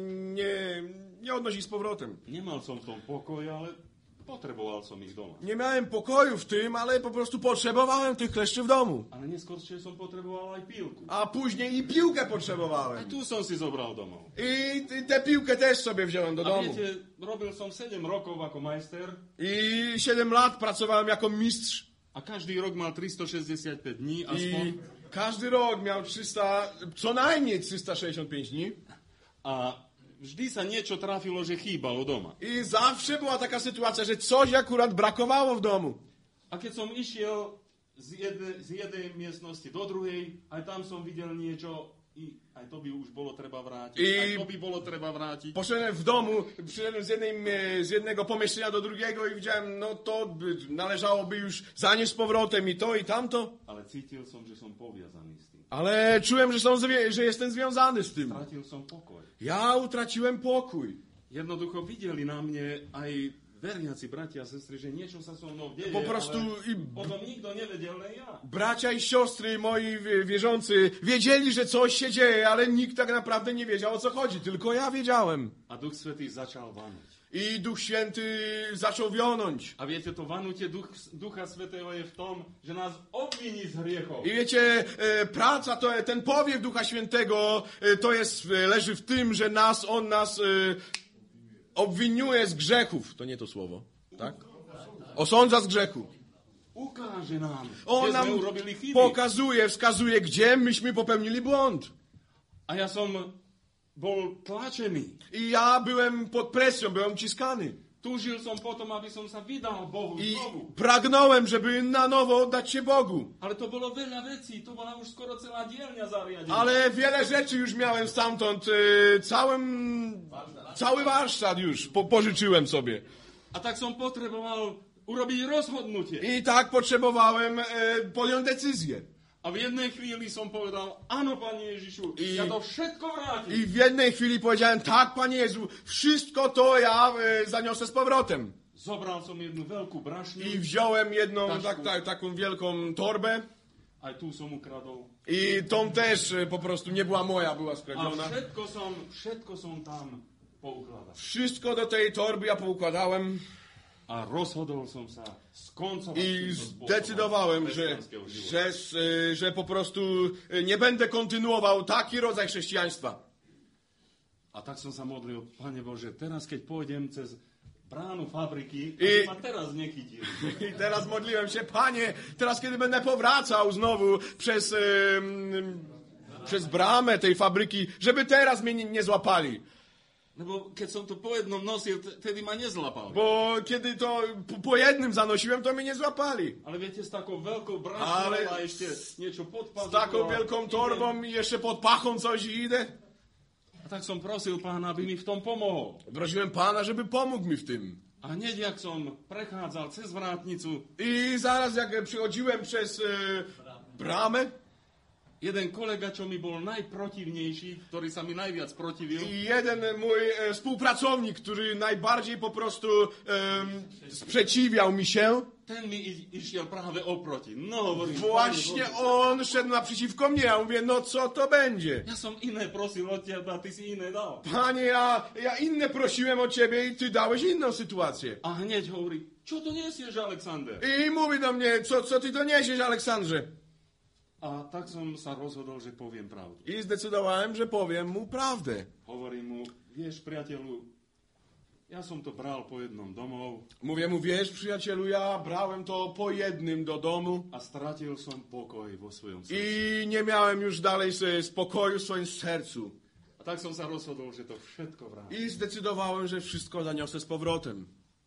nie odnoś ich z powrotem. Nemal som v tom pokoj, ale potreboval som ich doma. Nie miałem pokoju w tym, ale po prostu potrzebowałem tych kleszczy w domu. Ale neskôršie som potreboval aj pílku. A później i piłkę A potrzebowałem. tu som si zobral domov. I tę piłkę też sobie wziąłem do A domu. viete, robil som 7 rokov ako majster I 7 lat pracowałem jako mistrz. a každý rok mal 365 dní I aspoň. każdy rok miał co najmniej 365 dni. A vždy sa niečo trafilo, že chýbalo doma. I zawsze była taka sytuacja, że coś akurat brakowało w domu. A keď som išiel z jednej miestnosti do druhej, aj tam som videl niečo, i aj to by už bolo treba vrátiť. Aj to by bolo treba vrátiť. Poszedłem w domu, przyszedłem z jednego pomieszczenia do drugiego i widziałem, no to należałoby już zanieść z powrotem i to i tamto. Ale cítil som, že som poviazaný s tým. Ale czułem, że jestem związany z tym. Stratil som pokoj. Ja utraciłem pokój. Jednoducho videli na mne aj veriaci bratia a sestry, že niečo sa so mnou deje, Po prostu ale o tom nikto nevedel, len ja. Bracia i siostry moi wierzący wiedzieli, że coś się dzieje, ale nikt tak naprawdę nie wiedział, o co chodzi. Tylko ja wiedziałem. A Duch Svätý začal vanuť. I Duch Święty zaczął wionąć. A viete, to vanutie Ducha Svätého je v tom, že nás obviní z hriechov. I wiecie, praca, ten powiew Ducha Świętego, leży w tym, że On nas obwiniuje z grzechów. To nie to słowo, tak? Osądza z grzechu. Ukáže nám, On kde nam sme urobili chyby. wskazuje, gdzie myśmy popełnili błąd. A ja som bol tlačený. I ja byłem pod presją, byłem uciskany. Túžil som potom, aby som sa vydal Bohu I znovu. pragnąłem, żeby na nowo oddać się Bogu. Ale to bolo veľa vecí, to bola už skoro celá dielňa zariadená. Ale wiele rzeczy już miałem stamtąd, cały warsztat już pożyczyłem sobie. A tak som potreboval urobiť rozhodnutie. I tak potrzebowałem podjąć decyzję. A v jednej chvíli som povedal, áno, Pane Ježišu, ja to všetko vrátim. I w jednej chwili powiedziałem, tak, Panie Jezu, wszystko to ja zaniosę z powrotem. Zobral som jednu veľkú brašňu. I wziąłem jedną taką wielką torbę. Aj tu som ukradol. I tą też po prostu nie była moja, była A skradziona. všetko som tam poukladal. Wszystko do tej torby ja poukładałem. A rozhodol som sa skoncovať I týmto spôsobom zdecydowałem, kresťanského života. że po prostu nie będę kontynuował taki rodzaj chrześcijaństwa. A tak som sa modlil, Pane Bože, teraz keď pôjdem cez bránu fabriky, I- aby ma teraz nechytil. I teraz modliłem się, Panie, teraz kiedy będę powracał znowu przez bramę tej fabryki, żeby teraz mnie nie złapali. Lebo keď som to po jednom nosil, tedy ma nezlapal. Bo kiedy to po jednym zanosiłem, to mnie nie złapali. Ale viete, s takou veľkou brašňou Ale a ešte niečo pod Z pazuchou taką a wielką idem. torbą i jeszcze pod pachą coś i idę. A tak som prosil Pána, aby mi v tom pomohol. Prosiłem Pana, żeby pomógł mi w tym. A hneď, jak som prechádzal cez vrátnicu, I zaraz jak przychodziłem przez bramę, jeden kolega, čo mi bol najprotivnejší, ktorý sa mi najviac protivil, i jeden mój współpracownik, który najbardziej po prostu sprzeciwiał mi się, ten mi išiel práve oproti. No, hovorím, właśnie Pane Bože, on szedł naprzeciwko mnie. Ja mówię, no co to będzie? ja som iné prosil od teba, ty si iné dal. Panie, ja inne prosiłem o ciebie i ty dałeś inną sytuację. A hneď hovorí, čo to nesieš, Alexander? I mówi do mnie, co ty doniesiesz, Aleksandrze? A tak som sa rozhodol, že poviem pravdu. I zdecydowałem, że powiem mu prawdę. Hovorím mu, vieš, priateľu, ja som to bral po jednom domov Mówię mu, wiesz, przyjacielu, ja brałem to po jednym do domu a stratil som pokoj vo svojom srdci. i nie miałem już dalej spokoju w swoim sercu. A tak som sa rozhodol, že to všetko vrátim. I zdecydowałem, że wszystko zaniosę z powrotem.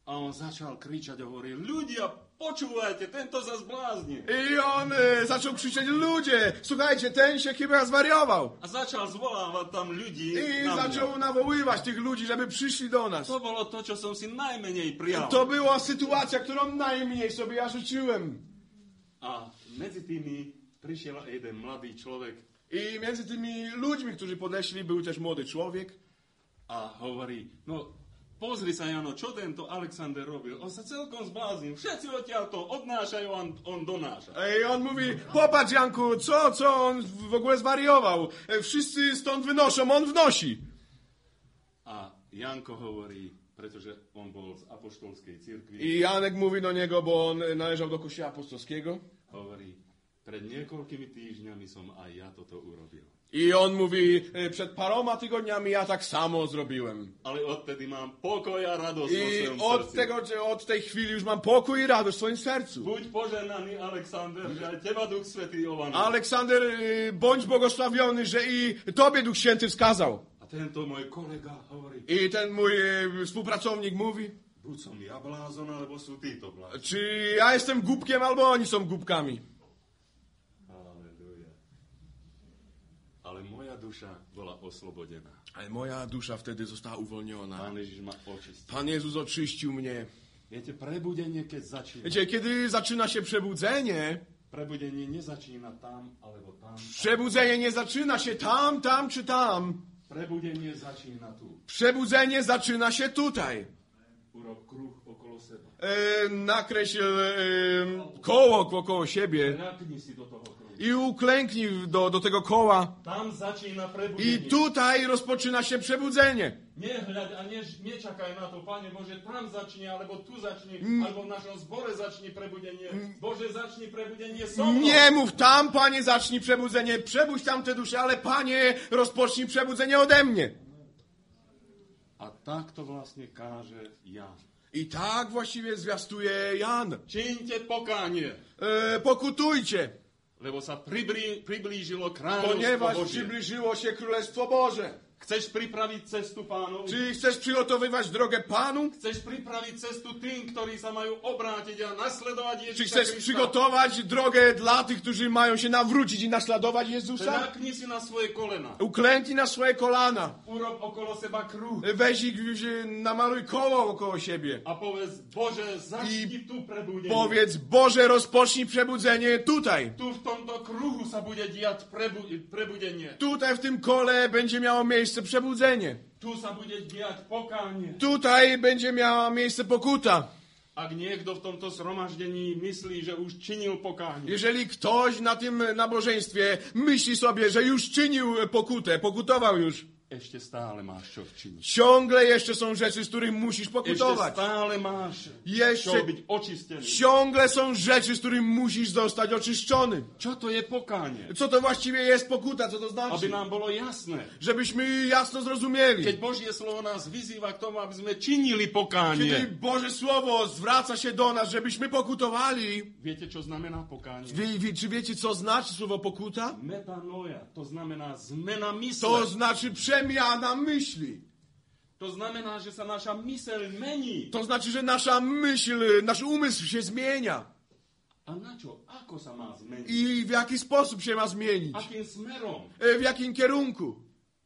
A on začal kričať a hovorí, ľudia, počúvajte, tento sa zblázni. I on zaczął krzyczeć, ludzie, słuchajcie, ten się chyba zwariował. A začal zvolávať tam ľudí I na mňa. zaczął nawoływać tych ludzi, żeby przyszli do nas. To bolo to, čo som si najmenej prijal. To była sytuacja, którą najmniej sobie ja życzyłem. A medzi tými prišiel jeden mladý človek I między tymi ludźmi, którzy podeszli, był też młody człowiek. a hovorí, no pozri sa, Jano, čo tento Alexander robil? On sa celkom zbláznil. Všetci odtiaľ to odnášajú, on donáša. I on mówi, popatrz Janku, co on w ogóle zwariował? Wszyscy stąd wynoszą, on wnosi. A Janko hovorí, pretože on bol z apoštolskej cirkvi, I Janek mówi do niego, bo on należał do kościoła apostolskiego. hovorí, pred niekoľkými týždňami som aj ja toto urobil. I on mówi, przed paroma tygodniami ja tak samo zrobiłem. Ale odtedy mám pokoj a radosť vo I svojom srdci. od tej chwili już mam pokój i radość w swoim sercu. Buď poženaný, Alexander, že aj teba Duch Svätý ovaný. Aleksander, bądź błogosławiony, że i tobie Duch Święty wskazał. A tento môj kolega hovorí, I ten mój współpracownik mówi, buď som ja blázon, alebo sú títo blázon. czy ja jestem głupkiem, albo oni są głupkami. Halleluja. Ale moja duša bola oslobodená. Ale moja dusza wtedy została uwolniona. Pán Ježiš ma očistil. Pan Jezus oczyścił mnie. Viete, prebudenie, keď začína. Wiecie, kiedy zaczyna się przebudzenie, Prebudenie nezačína tam, alebo tam. przebudzenie nie zaczyna się tam czy tam. Prebudenie začína tu. Przebudzenie zaczyna się tutaj. Urob kruh okolo seba. Nakreśl koło wokoło siebie Nakni si do toho kruhu. i uklęknij do tego koła. Tam začína I prebudenie. tutaj rozpoczyna się przebudzenie. Nehľad a nečakaj na to, Pane Bože, tam začne, alebo tu začne, alebo v našom zbore začne prebudenie. Bože, začni prebudenie so mnou. Nie mów tam, Panie, zacznij przebudzenie, przebudź tamte dusze, ale Panie, rozpocznij przebudzenie ode mnie. A tak to vlastne káže Jan. I tak właściwie zwiastuje Jan. Čiňte pokánie, Pokutujcie, lebo sa priblížilo kráľovstvo ponieważ Božie. przybliżyło się Królestwo Boże. Chceš pripraviť cestu Pánu? Czy chcesz przygotowywać drogę Panu? Chceš pripraviť cestu tým, ktorí sa majú obrátiť a nasledovať Czy Ježiša chcesz Krista? przygotować drogę dla tych, którzy mają się nawrócić i naśladować Jezusa? Nakni si na svoje kolena. Uklęknij na swoje kolana. Urob okolo seba kruh. Weź ich, namaluj koło około siebie. A povedz, Bože, začni tu prebudenie. Powiedz, Boże, rozpocznij przebudzenie tutaj. Tu v tomto kruhu sa bude diať prebudenie. Tutaj w tym kole będzie miało miejsce przebudzenie. Tu sa bude diať pokánie. Tutaj będzie miała miejsce pokuta. Ak niekto v tomto zhromaždení myslí, že už činil pokánie, Jeżeli ktoś na tym nabożeństwie myśli sobie, że już czynił pokutę, pokutował już, ešte stále máš čo činiť. ciągle jeszcze są rzeczy, z których musisz Ešte pokutować. stále máš Jeszcze čo byť očistený. ciągle są rzeczy, z których musisz zostać oczyszczony. Čo to je pokánie? Co to właściwie jest pokuta? Co to Aby znaczy? nám bolo jasné. Żebyśmy jasno zrozumieli. Keď Božie slovo nás vyzýva k tomu, aby sme činili pokánie. Kiedy Boże Słowo zwraca się do nas, żebyśmy pokutowali, Viete, čo znamená pokánie? czy wiecie, co znaczy słowo pokuta? Metanoja, to znamená zmena mysle. To znaczy przemiana myśli. To znamená, že sa naša myseľ mení. To znaczy, że nasza myśl, nasz umysł się zmienia. A na čo? Ako sa má zmeniť? I w jaki sposób się ma zmienić? Akým smerom? W jakim kierunku?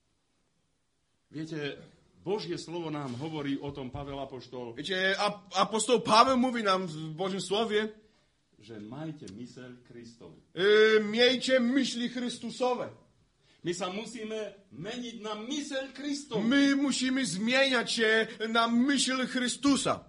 Viete, Božie slovo nám hovorí o tom, Pavel apoštol, Wiecie, apostoł Paweł mówi nam w Bożym Słowie, že majte myseľ Kristovu. miejcie myśli Chrystusowe. My sa musíme meniť na myseľ Kristovu. My musimy zmieniać się na myśl Chrystusa.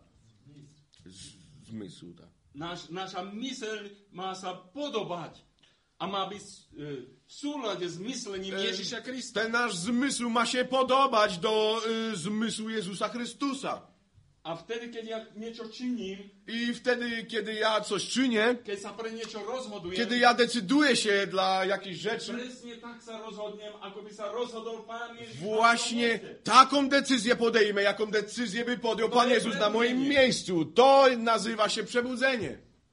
Zmysł, tak. Naša myseľ má sa podobať a má byť v súlade s myslením Ježiša Krista. Ten nasz zmysł ma się podobać do zmysłu Jezusa Chrystusa. A vtedy, keď ja niečo činím, I wtedy, kiedy ja coś czynię, keď sa pre niečo rozhodujem, kiedy ja decyduję się dla jakiejś rzeczy, presne tak sa rozhodnem, ako by sa rozhodol Pán Ježiš. właśnie taką decyzję podejmę, jaką decyzję by podjął Pan Jezus na moim miejscu. To nazywa się przebudzenie.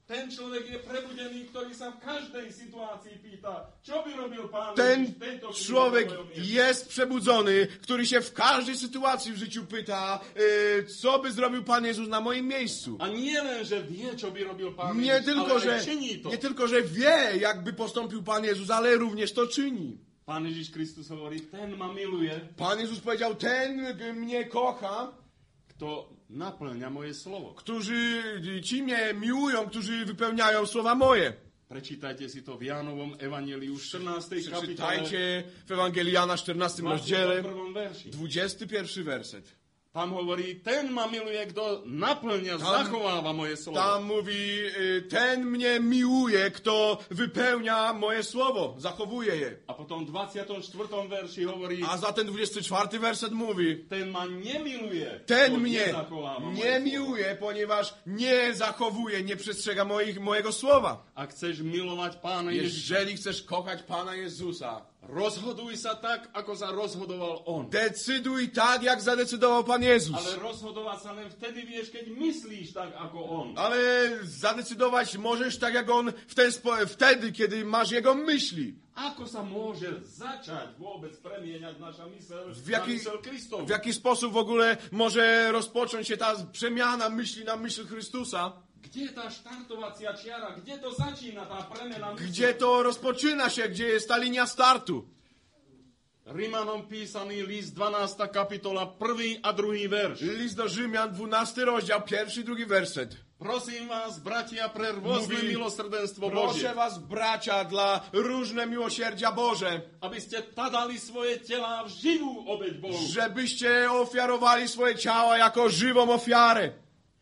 Ten človek je prebudený, ktorý sa v každej situácii pýta, čo by robil Pán Ten Ježiš v tejto chvíli człowiek na mojom mieste. jest przebudzony, który się w każdej sytuacji w życiu pyta, co by zrobił Pan Jezus na moim miejscu. A nie len, že vie, čo by robil Pán Nie Ježiš, tylko, ale że, aj činí to. nie tylko, że wie, jakby postąpił Pan Jezus, ale również to czyni. Pán Ježiš Kristus hovorí, ten ma miluje, Pan Jezus powiedział, ten mnie kocha, kto naplňa moje slovo. ci mnie miłują, którzy wypełniają słowa moje. Prečítajte si to v Jánovom evanjeliu v 14. kapitole, Przeczytajcie w Ewangelii Jana 14 rozdziale, 21. verši. 21 werset. Tam hovorí, ten ma miluje, kto naplňa, zachováva moje slovo. Tam mówi, ten mnie miłuje, kto wypełnia moje słowo, zachowuje je. A potom v 24. verši hovorí, A za ten 24 werset mówi, ten ma nemiluje, ten kto mnie nezachováva moje nie slovo. miłuje, ponieważ nie zachowuje, nie przestrzega mojego słowa. Ak chceš milovať Pána Ježiša, Jeżeli chcesz kochać Pana Jezusa, rozhoduj sa tak, ako sa rozhodoval On. decyduj tak, jak zadecydował Pan Jezus. Ale rozhodovať sa len vtedy vieš, keď myslíš tak, ako On. Ale zadecydować możesz tak, jak On wtedy, kiedy masz Jego myśli. Ako sa môže začať vôbec premieňať naša myseľ W na jaki, myseľ Kristovu? w jaki sposób w ogóle może rozpocząć się ta przemiana myśli na myśl Chrystusa? Kde je tá štartovacia čiara? Kde to začína, tá premena mysle? Gdzie to rozpoczyna się? Gdzie jest ta linia startu? Rímanom písaný list 12. kapitola, 1. a 2. verš. List do Rzymian, 12 rozdział, 1 i 2 werset. Prosím vás, bratia, pre rôzne Mówi, milosrdenstvo Božie, proszę was, bracia, dla różne miłosierdzia Boże, aby ste tadali svoje telá v živú obeť Bohu. żebyście ofiarowali swoje ciała jako żywą ofiarę.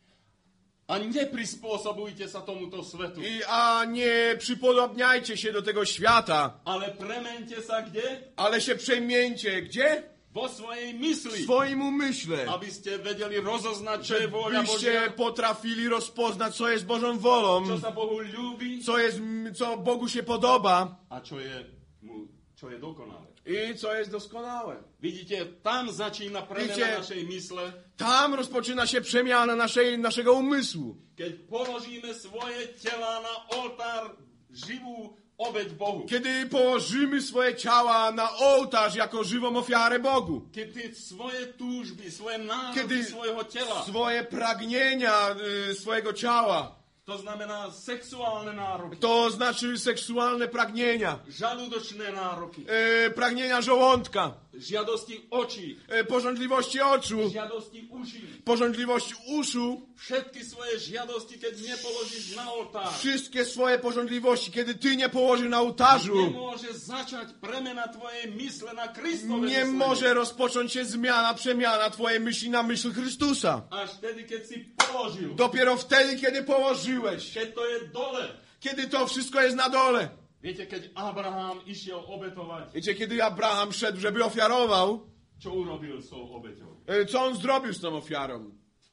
A neprispôsobujte sa tomuto svetu. A nie przypodobniajcie się do tego świata, Ale premente sa kde? ale się przejmieńcie. Gdzie? Vo svojej W mysli. swoim umyśle. Aby ste vedeli rozoznať, čo je vôľa Byście Božia, potrafili rozpoznać, co jest Bożą wolą, čo sa Bohu ľúbi co Bogu się podoba a čo je dokonalé. i co jest doskonałe. Vidíte, tam začína premena Widzicie, našej mysle, Tam rozpoczyna się przemiana naszego umysłu. keď položíme svoje tela na oltár živú obeť Bohu. Kiedy położymy swoje ciała na ołtarz jako żywą ofiarę Bogu. Keď svoje túžby, svoje nároky Kiedy svojho tela, swoje pragnienia swojego ciała, to znamená sexuálne nároky, to znaczy seksualne pragnienia, žalúdočné nároky, pragnienia żołądka, žiadosti očí, pożądliwości oczu, žiadosti uší, pożądliwości uszu, všetky svoje žiadosti, keď nepoložíš na oltár, wszystkie swoje pożądliwości, kiedy ty nie położysz na ołtarzu, nemôže začať premena tvojej mysle na Kristove nie myslenie. może rozpocząć się przemiana twojej myśli na myśl Chrystusa. Až vtedy, keď si položil, Dopiero wtedy, kiedy położyłeś, keď to je dole. kiedy to wszystko jest na dole. Viete, keď Abraham išiel obetovať, Wiecie, kiedy Abraham szedł, żeby ofiarował, čo urobil s tou obeťou? co on zrobił z tą ofiarą?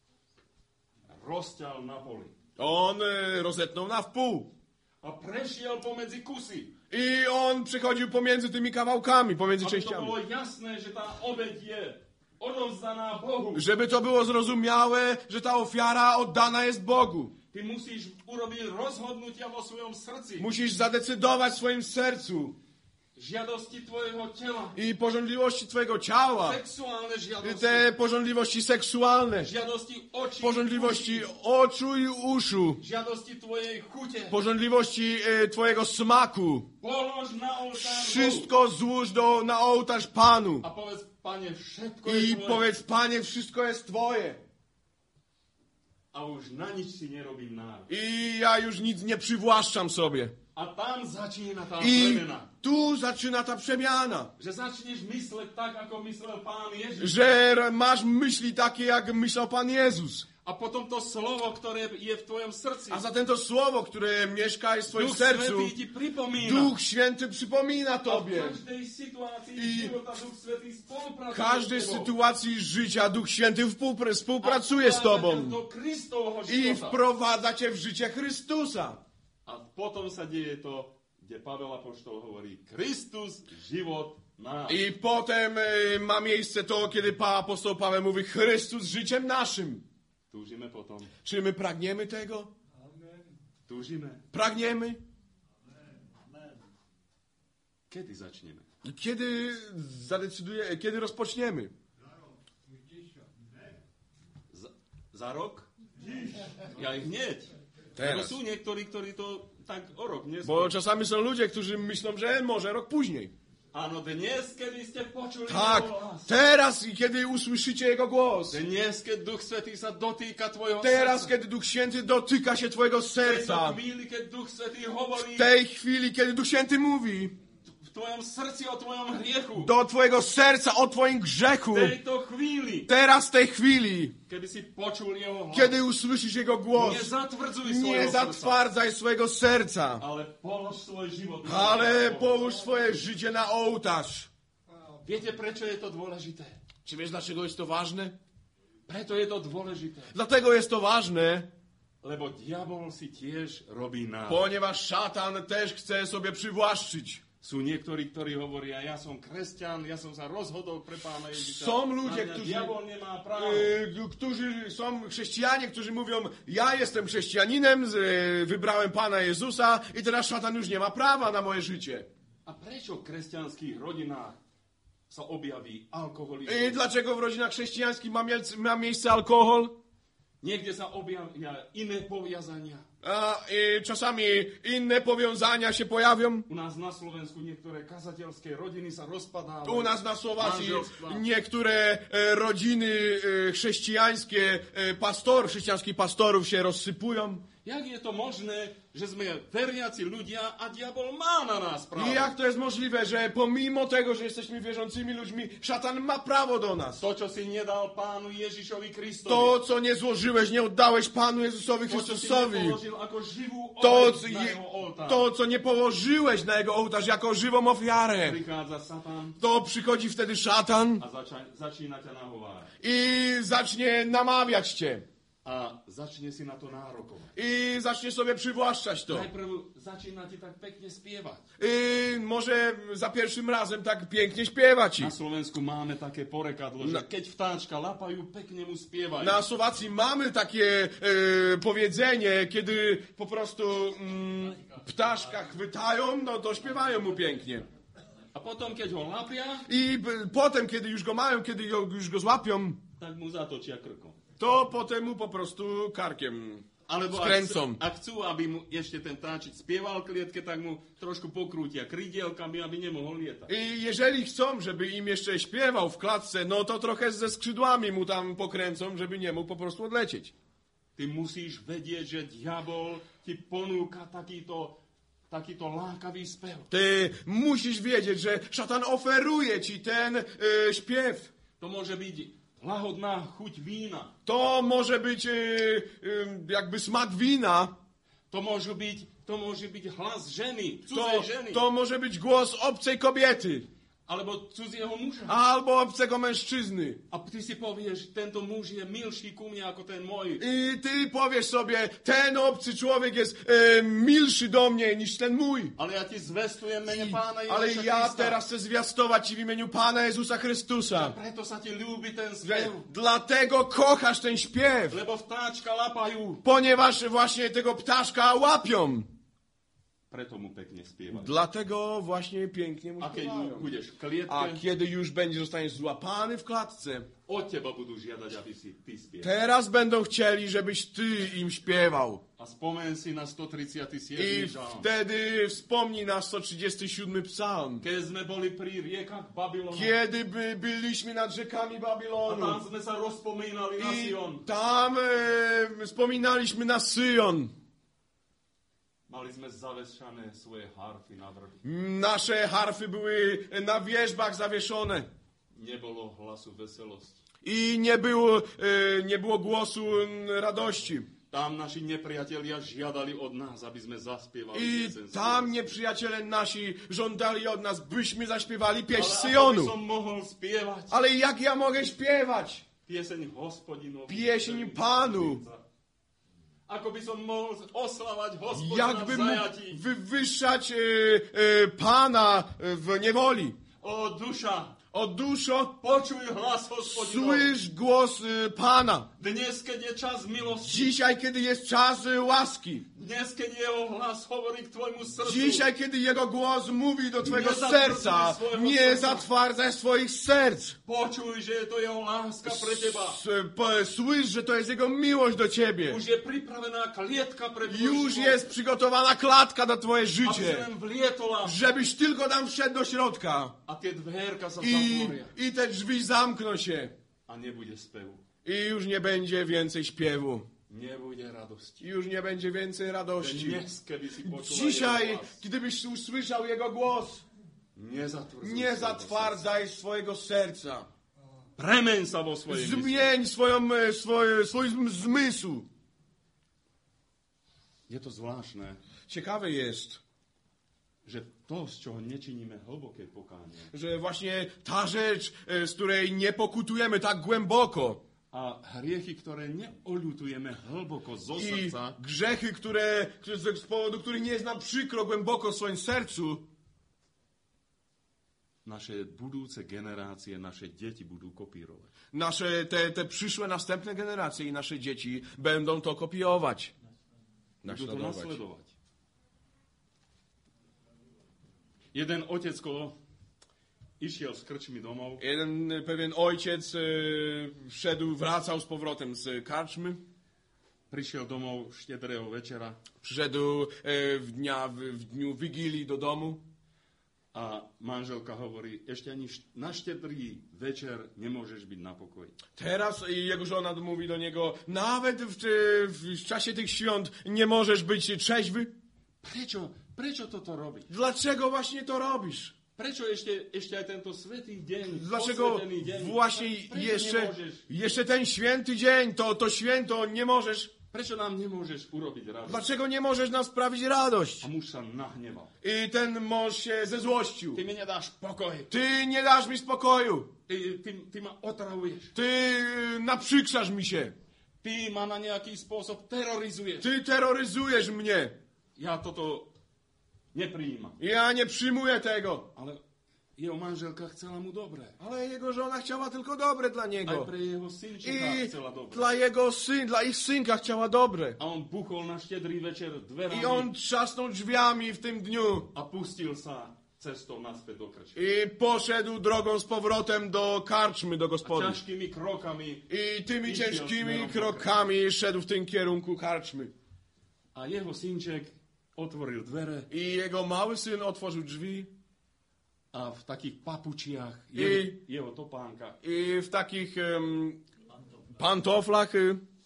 Rozťal na poli. On rozetnął na wpół. A prešiel pomedzi kusy. I on przechodził pomiędzy tymi kawałkami, pomiędzy Aby to częściami. bolo jasné, že tá obeť je odovzdaná Bohu. Żeby to było zrozumiałe, że ta ofiara oddana jest Bogu. Ty musíš urobiť rozhodnutia vo svojom srdci. Musisz zadecydować w swoim sercu Žiadosti tvojho tela. i pożądliwości twojego ciała, Sexuálne žiadosti. te pożądliwości seksualne, Žiadosti očí. pożądliwości oczu i uszu, Žiadosti tvojej chute. pożądliwości twojego smaku. Polož na oltár Bohu. Wszystko złóż na ołtarz Panu A povedz, Pane, všetko je i tvoje. powiedz, Panie, wszystko jest Twoje. A už na nič si nerobím nárok. I ja już nic nie przywłaszczam sobie. A tam začína tá I premena. tu zaczyna ta przemiana, Že začneš mysleť tak, ako myslel Pán Ježiš. że masz myśli takie, jak myślał Pan Jezus. A potom to slovo, ktoré je v tvojom srdci. A zatem to słowo, które mieszka w Twoim Duch sercu, Svätý ti pripomína. Duch Święty przypomina A v Tobie. každej situácii I života Duch Svätý W spolupracuje każdej s tebou. sytuacji życia Duch Święty współpracuje z A Tobą vkladá ťa do Kristovho i života. wprowadza Cię w życie Chrystusa. A potom sa deje to, kde Pavel apoštol hovorí, Kristus, život náš. I potem ma miejsce to, kiedy apostoł Paweł mówi, Chrystus życiem naszym. Túžime potom. Czy my pragniemy tego? Túžime? Pragniemy? Kedy začneme? Kiedy rozpoczniemy? Za rok? Ja i hneď. Teraz. Lebo sú niektorí, ktorí to tak o rok neskôr. Bo czasami są ludzie, którzy myślą, że może rok później. Áno, dnes, kedy ste počuli Tak, jeho hlas. teraz, kiedy usłyszycie Jego głos. Dnes, keď Duch Svätý sa dotýka tvojho Teraz, srdca. kiedy Duch Święty dotyka się twojego V tejto serca. chvíli, keď Duch Svätý hovorí W tej chwili, kiedy Duch Święty mówi v tvojom srdci o tvojom hriechu. do twojego serca o twoim grzechu. V tejto chvíli, Teraz, w tej chwili, keby si počul jeho hlas. kiedy usłyszysz Jego głos, Nezatvrdzuj nie svojho srdca, zatwardzaj swojego serca, ale polož svoj život. na ale oltár. połóż swoje życie na ołtarz. Viete, prečo je to dôležité? Czy wiesz, dlaczego jest to ważne? Preto je to dôležité. Dlatego jest to ważne, Lebo diabol si tiež robí nám. ponieważ szatan też chce sobie przywłaszczyć. Sú niektorí, ktorí hovoria, ja som kresťan, ja som sa rozhodol pre Pána Ježiša. Są ludzie, Na mňa którzy- diabol nemá právo. Którzy są chrześcijanie, którzy mówią, ja jestem chrześcijaninem, wybrałem Pana Jezusa i teraz szatan już nie ma prawa na moje życie. A prečo v kresťanských rodinách sa objaví I alkoholizmus? dlaczego w rodzinach chrześcijańskich ma miejsce alkohol? Niekde sa objavia iné poviazania. A czasami inne powiązania się pojawią. U nás na Slovensku niektoré kazateľské rodiny sa rozpadávajú. U nas na Słowacji Manželstva. niektóre rodziny chrześcijańskie, chrześcijańskich pastorów się rozsypują. Jak je to možné, že sme veriaci ľudia a diabol má na nás právo? I jak to jest możliwe, że pomimo tego, że jesteśmy wierzącymi ludźmi, szatan ma prawo do nas? To, čo si nedal Pánu Ježišovi Kristovi. To, co nie złożyłeś, nie oddałeś Panu Jezusowi To, čo si Chrystusowi. nepoložil ako živú To, obeť na jeho oltár. to, co nie położyłeś na Jego ołtarz jako żywą ofiarę. Prichádza Satan To przychodzi wtedy szatan a začína ťa nahovárať. i zacznie namawiać cię. A začne si na to nárokovať. I zacznie sobie przywłaszczać to. Najprv začína ti tak pekne spievať. Może za pierwszym razem tak pięknie śpiewać. Na Slovensku máme také porekadlo, že keď vtáčka lapajú, pekne mu spievajú. Na Słowacji mamy takie powiedzenie, kiedy po prostu ptaszka chwytają, no to śpiewają mu pięknie. A potom, keď ho lapia, I potem, kiedy już go mają, kiedy już go złapią, tak mu zatočia krkom. to potem mu po prostu karkiem Alebo skręcą. ak chcú, aby mu ešte ten vtáčik spieval klietke, tak mu trošku pokrútia krydielkami, aby nemohol lietať. I jeżeli chcą, żeby im jeszcze śpiewał w klatce, no to trochę ze skrzydłami mu tam pokręcą, żeby nie mógł po prostu odlecieć. Ty musíš vedieť, že diabol ti ponúka takýto lákavý spev. Ty musisz wiedzieć, że szatan oferuje ci ten śpiew. To môže byť lahodná chuť vína. To może być jakby smak wina. To môže byť hlas ženy, cudzej ženy. To może być głos obcej kobiety. Alebo cudzieho muža. Albo obcego mężczyzny. A ty si povieš, tento muž je milší ku mne ako ten môj. I ty powiesz sobie, ten obcy człowiek jest milszy do mnie niż ten mój. Ale ja ti zvestujem mene Pána Ale Ježiša ja Krista. teraz chcę zwiastować ci w imieniu Pana Jezusa Chrystusa. Preto sa ti ľúbi ten Że spev. dlatego kochasz ten śpiew. Lebo vtáčka lapajú. Ponieważ właśnie tego ptaszka łapią. Preto mu pekne spievajú. Dlatego właśnie pięknie mu A keď śpiewają. budeš v klietke, A kiedy już zostaniesz złapany w klatce, od teba budú žiadať, aby si ty spieval. teraz będą chcieli, żebyś ty im śpiewał. A spomen si na 137. I žalm. wtedy wspomnij na 137 psalm. Keď sme boli pri riekach Babylona, Kiedy byliśmy nad rzekami a tam Babilonu. sme sa rozpomínali na I Sion. tam wspominaliśmy na Syjon. Mali sme zavešané svoje harfy na vrch. Nasze harfy były na wierzbach zawieszone. Nebolo hlasu veselosti. I nie było głosu radości. Tam naši nepriatelia žiadali od nás, aby sme zaspievali I pieseň tam Syjonsku. nieprzyjaciele nasi żądali od nas, byśmy zaśpiewali pieśń Ale ako by Syjonu. som mohol spievať Ale jak ja mogę śpiewać pieseň Hospodinovi? pieśń Panu? Ako by som mohol oslavať Hospodina v Jakbym mógł zajatí? wywyższać Pana w niewoli? O dusza, O duszo, počuj hlas Hospodinov. słysz głos Pana. Dnes, keď je čas milosti. Dzisiaj, kiedy jest czas łaski. Dnes, keď jeho hlas hovorí k tvojmu srdcu. Dzisiaj, kiedy Jego głos mówi do twojego Nie serca, zatwardzaj swojego nie serca. zatwardzaj swoich serc. Počuj, že je to jeho láska pre teba. Słysz, że to jest Jego miłość do ciebie. Už je pripravená klietka pre tvoj Już život. jest przygotowana klatka na twoje Aby si życie. len vlietola Żebyś tylko tam wszedł do środka. a tie dvérka sa I zatvoria. te drzwi zamkną się. A nebude spevu. I już nie będzie więcej śpiewu. Nebude radosti. Już nie będzie więcej radości. Dnes, keby si počula Dzisiaj, jeho hlas, gdybyś usłyszał Jego głos, nezatvrdzuj nie svojho zatwardzaj swojego serca. srdca. Premeň sa vo svojej mysli. Zmień swój zmysł. Je to zvláštne, Ciekawe jest, že to, z čoho nečiníme hlboké pokánie że właśnie ta rzecz, z której nie pokutujemy tak głęboko a hriechy, ktoré neoľutujeme hlboko zo i srdca, grzechy, z powodu których nie jest nam przykro głęboko w swoim sercu, naše budúce generácie, naše deti budú kopírovať. nasze te przyszłe, następne generacje i nasze dzieci będą to kopiować. Budú to nasledovať. Jeden otecko išiel z krčmy domov Jeden pewien ojciec wracał z powrotem z karczmy. prišiel domov štedrého večera Przyszedł w dniu Wigilii do domu. a manželka hovorí, ešte ani na štedrý večer nemôžeš byť na pokoji. Teraz jego żona mówi do niego, nawet w czasie tych świąt nie możesz być trzeźwy. Prečo toto robiť? Dlaczego właśnie to robisz? Prečo ešte aj tento svätý deň, Dlaczego posvätený deň, właśnie prečo nemôžeš? jeszcze ten święty dzień, to święto nie możesz? Prečo nám nemôžeš urobiť radosť? Dlaczego nie możesz nam sprawić radość? A muž sa nahneval. I ten mąż się zezłościł. Ty mi nedáš pokoj. Ty nie dasz mi spokoju. Ty ma otravuješ. Ty naprzykrzasz mi się. Ty ma na nejaký spôsob terorizuješ. Ty terroryzujesz mnie. Ja toto neprijímam. Ja nie przyjmuję tego. Ale jeho manželka chcela mu dobre. Ale jego żona chciała tylko dobre dla Aj niego. pre jeho synčeka I chcela dobre. dla ich synka chciała dobre. A on buchol na štedrý večer dverami I on trzasnął drzwiami w tym dniu. a pustil sa cestou naspäť do krčmy. I poszedł drogą z powrotem do karczmy, do A gospody. ťažkými krokami I tymi išiel ciężkimi smerom do krokami szedł w tym kierunku karczmy. a jeho synček otvoril dvere I jego mały syn otworzył drzwi. a v takých papučiach, I- jeho topánkach, I w takich pantoflach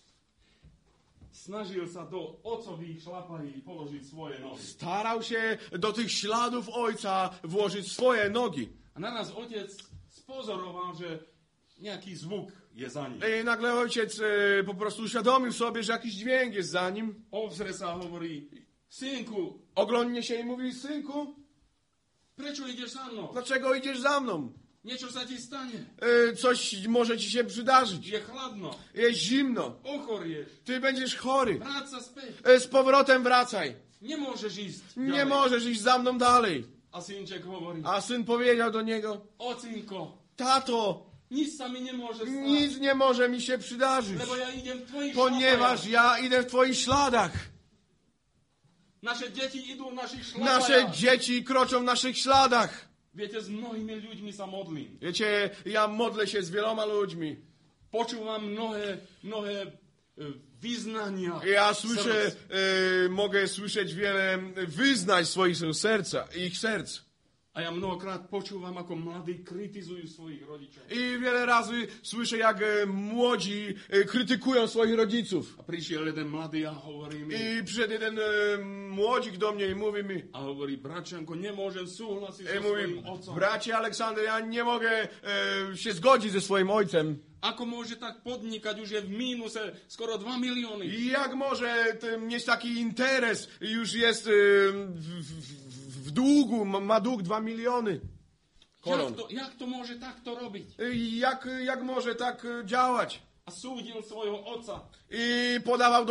snažil sa do otcových šlapaní položiť svoje nohy. starał się do tych śladów ojca włożyć swoje nogi. A naraz otec spozoroval, že nejaký zvuk je za ním. I nagle ojciec po prostu uświadomił sobie, że jakiś dźwięk jest za nim. Obzre sa a hovorí, synku, Oglądnie się i mówi, synku, prečo ideš za mnou? dlaczego idziesz za mną? Niečo sa ti stane. Coś może ci się przydarzyć. Je chladno. Jest zimno. Ochorieš. Ty będziesz chory. Vráť sa späť. Z powrotem wracaj. Nemôžeš ísť Nie ďalej. możesz iść za mną dalej. A synček hovorí, A syn powiedział do niego, ocinko, tato, nič sa mi nemôže stať, nic nie może mi się przydarzyć, lebo ja idem v tvojich ponieważ šlapajach. ja idę w twoich śladach. Naše deti idú v našich Nasze šlapajach. dzieci kroczą w naszych śladach. Viete, s mnohými ľuďmi sa modlím. Wiecie, ja modlę się z wieloma ludźmi. Počúvam mnohé wyznania. Ja słyszę, srdc. mogę słyszeć wiele wyznań swoich serca, ich serc. A ja mnohokrát počúvam, ako mladí kritizujú svojich rodičov. I wiele razy słyszę, jak młodzi krytykują swoich rodziców. A prišiel jeden mladý a hovorí mi, I przyszedł jeden młodzik do mnie i mówi mi, a hovorí, bračanko, nemôžem súhlasiť so mówi, svojím otcom. bracie Aleksander, ja nie mogę się zgodzić ze swoim ojcem. Ako môže tak podnikať, už je v mínuse skoro 2 milióny. I jak może mieć taki interes, już jest w długu, ma dług 2 miliony koron. Jak to môže takto robić? Jak może tak działać? A súdil svojho otca. I podawał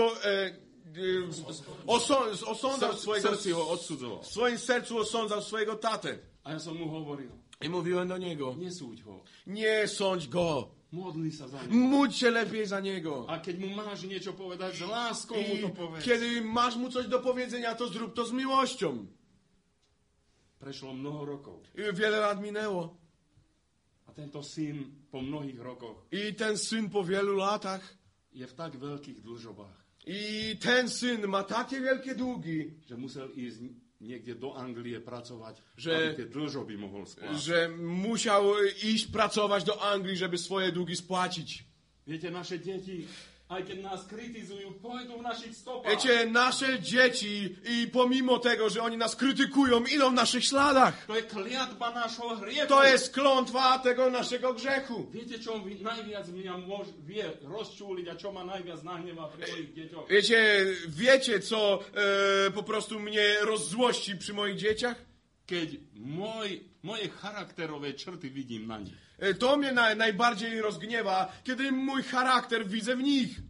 osądzał swojego, Srdci ho odsudzoval. w swoim sercu osądzał swojego tatę. A ja som mu hovoril, I mówiłem do niego, Nesúď ho. nie sądź go, Modli sa za neho. módl się lepiej za niego. A keď mu máš niečo povedať, s láskou mu I to povedz. kiedy masz mu coś do powiedzenia, to zrób to z miłością. Prešlo mnoho rokov. I wiele lat minęło. A tento syn po mnohých rokoch I ten syn po wielu latach, je v tak veľkých dlžobách, i ten syn ma takie wielkie długi, že musel ísť niekde do Anglie pracovať, Že- aby tie dlžoby mohol splácať. że musiał iść pracować do Anglii, żeby swoje długi spłacić. Viete, naše deti, aj keď nás kritizujú, pôjdu v našich stopách. Wiecie, nasze dzieci, i pomimo tego, że oni nas krytykują, idą w naszych śladach. To je kliatba nášho hriechu. To jest klątwa tego naszego grzechu. Viete, čo najviac mňa vie rozčúliť a čo ma najviac nahnevá pri mojich deťoch? Wiecie co po prostu mnie rozzłości przy moich dzieciach? Keď moje charakterové črty vidím na nich. To mnie najbardziej rozgniewa, kiedy mój charakter widzę w nich.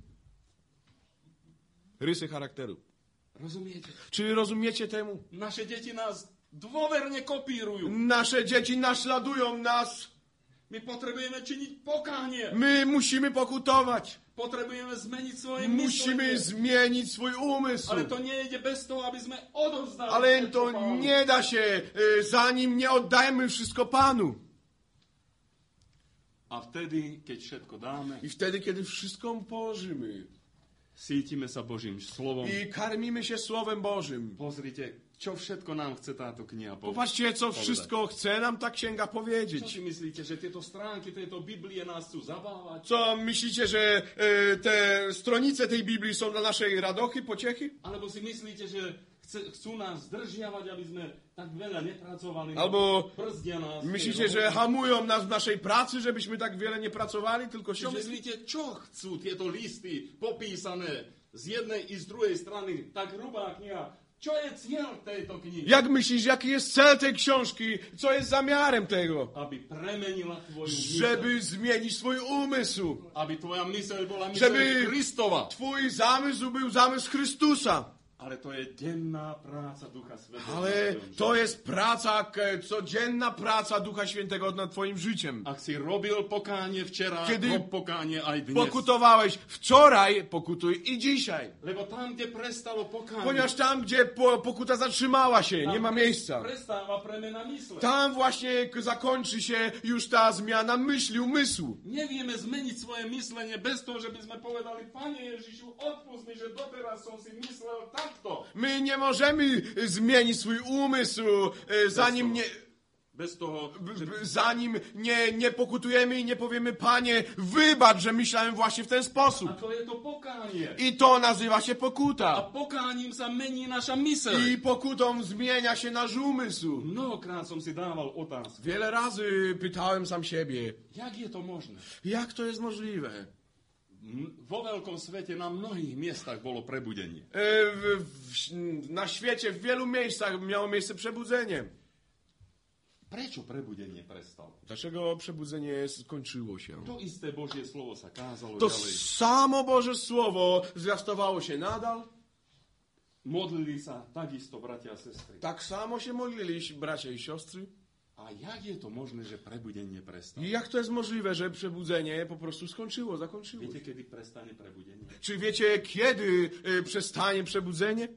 Rysy charakteru. Rozumiete? Czy rozumiecie temu? Naše deti nás dôverne kopírujú. Nasze dzieci naśladują nas. My potrebujeme činiť pokánie. My musimy pokutować. Potrebujeme zmeniť svoje Musimy myslenie. zmienić swój umysł. Ale to nie ide bez toho, aby sme odovzdali. Ale všetko to Pánu. nie da się, zanim nie oddajemy wszystko Panu. A vtedy, keď všetko dáme, I wtedy, kiedy wszystko położymy cítime sa Božím slovom. i karmimy się Słowem Bożym. Pozrite, čo všetko nám chce táto kniha povedať. Popatrzcie, co wszystko chce nam ta księga Čo powiedzieć. si myslíte, že tieto stránky tejto Biblie nás chcú zabávať? Co myślicie, że te stronice tej Biblii są dla naszej radochy, pociechy? Alebo si myslíte, že chcú nás zdržiavať, aby sme tak veľa nepracovali? Albo brzdia nás. myślicie, że hamują nas w naszej pracy, żebyśmy tak wiele nie pracowali, tylko Čo siedzieli? myslíte, čo chcú tieto listy popísané z jednej i z druhej strany? Tak hrubá kniha. Čo je cieľ tejto knihy? Jak myślisz, jaki jest cel tej książki? Co jest zamiarem tego? Aby premenila tvoju myseľ. Żeby zmienić swój umysł. Aby tvoja myseľ bola myseľ Żeby Kristova. twój zamysł był zamysł Chrystusa. Ale to je denná práca Ducha Svätého. Ale to jest praca, codzienna praca Ducha Świętego nad twoim życiem. Ak si robil pokánie včera, Kiedy rob pokánie aj dnes. Pokutowałeś wczoraj, pokutuj i dzisiaj. Lebo tam, kde prestalo pokánie, Ponieważ tam, gdzie pokuta zatrzymała się, nie ma miejsca. prestáva premena mysle. Tam właśnie zakończy się już ta zmiana myśli, umysłu. Nevieme zmeniť svoje myslenie bez toho, že by sme povedali, Pane Ježišu, odpust mi, že doteraz som si myslel takto. My nie możemy zmienić swój umysł, zanim nie... Bez toho, že... Zanim nie pokutujemy i nie powiemy, Panie, wybacz, że myślałem właśnie w ten A sposób. to je to pokánie. I to nazywa się A pokuta. pokáním sa mení naša myseľ. I pokutą zmienia się nasz umysł. Mnohokrát som si dával otázku. Wiele razy pytałem sam siebie, Jak je to možné? jak to jest możliwe? Vo veľkom svete na mnohých miestach bolo prebudenie. Na świecie, w wielu miejscach miało miejsce przebudzenie. Prečo prebudenie prestalo? Dlaczego przebudzenie skończyło się? To isté Božie slovo sa kázalo To ďalej. samo Boże Słowo zwiastowało się nadal. Modlili sa takisto bratia a sestry. Tak samo się modlili bracia i siostry. A jak je to možné, že prebudenie prestalo? I jak to jest możliwe, że przebudzenie po prostu zakończyło Viete, się? kedy prestane prebudenie? Czy wiecie, kiedy przestanie przebudzenie?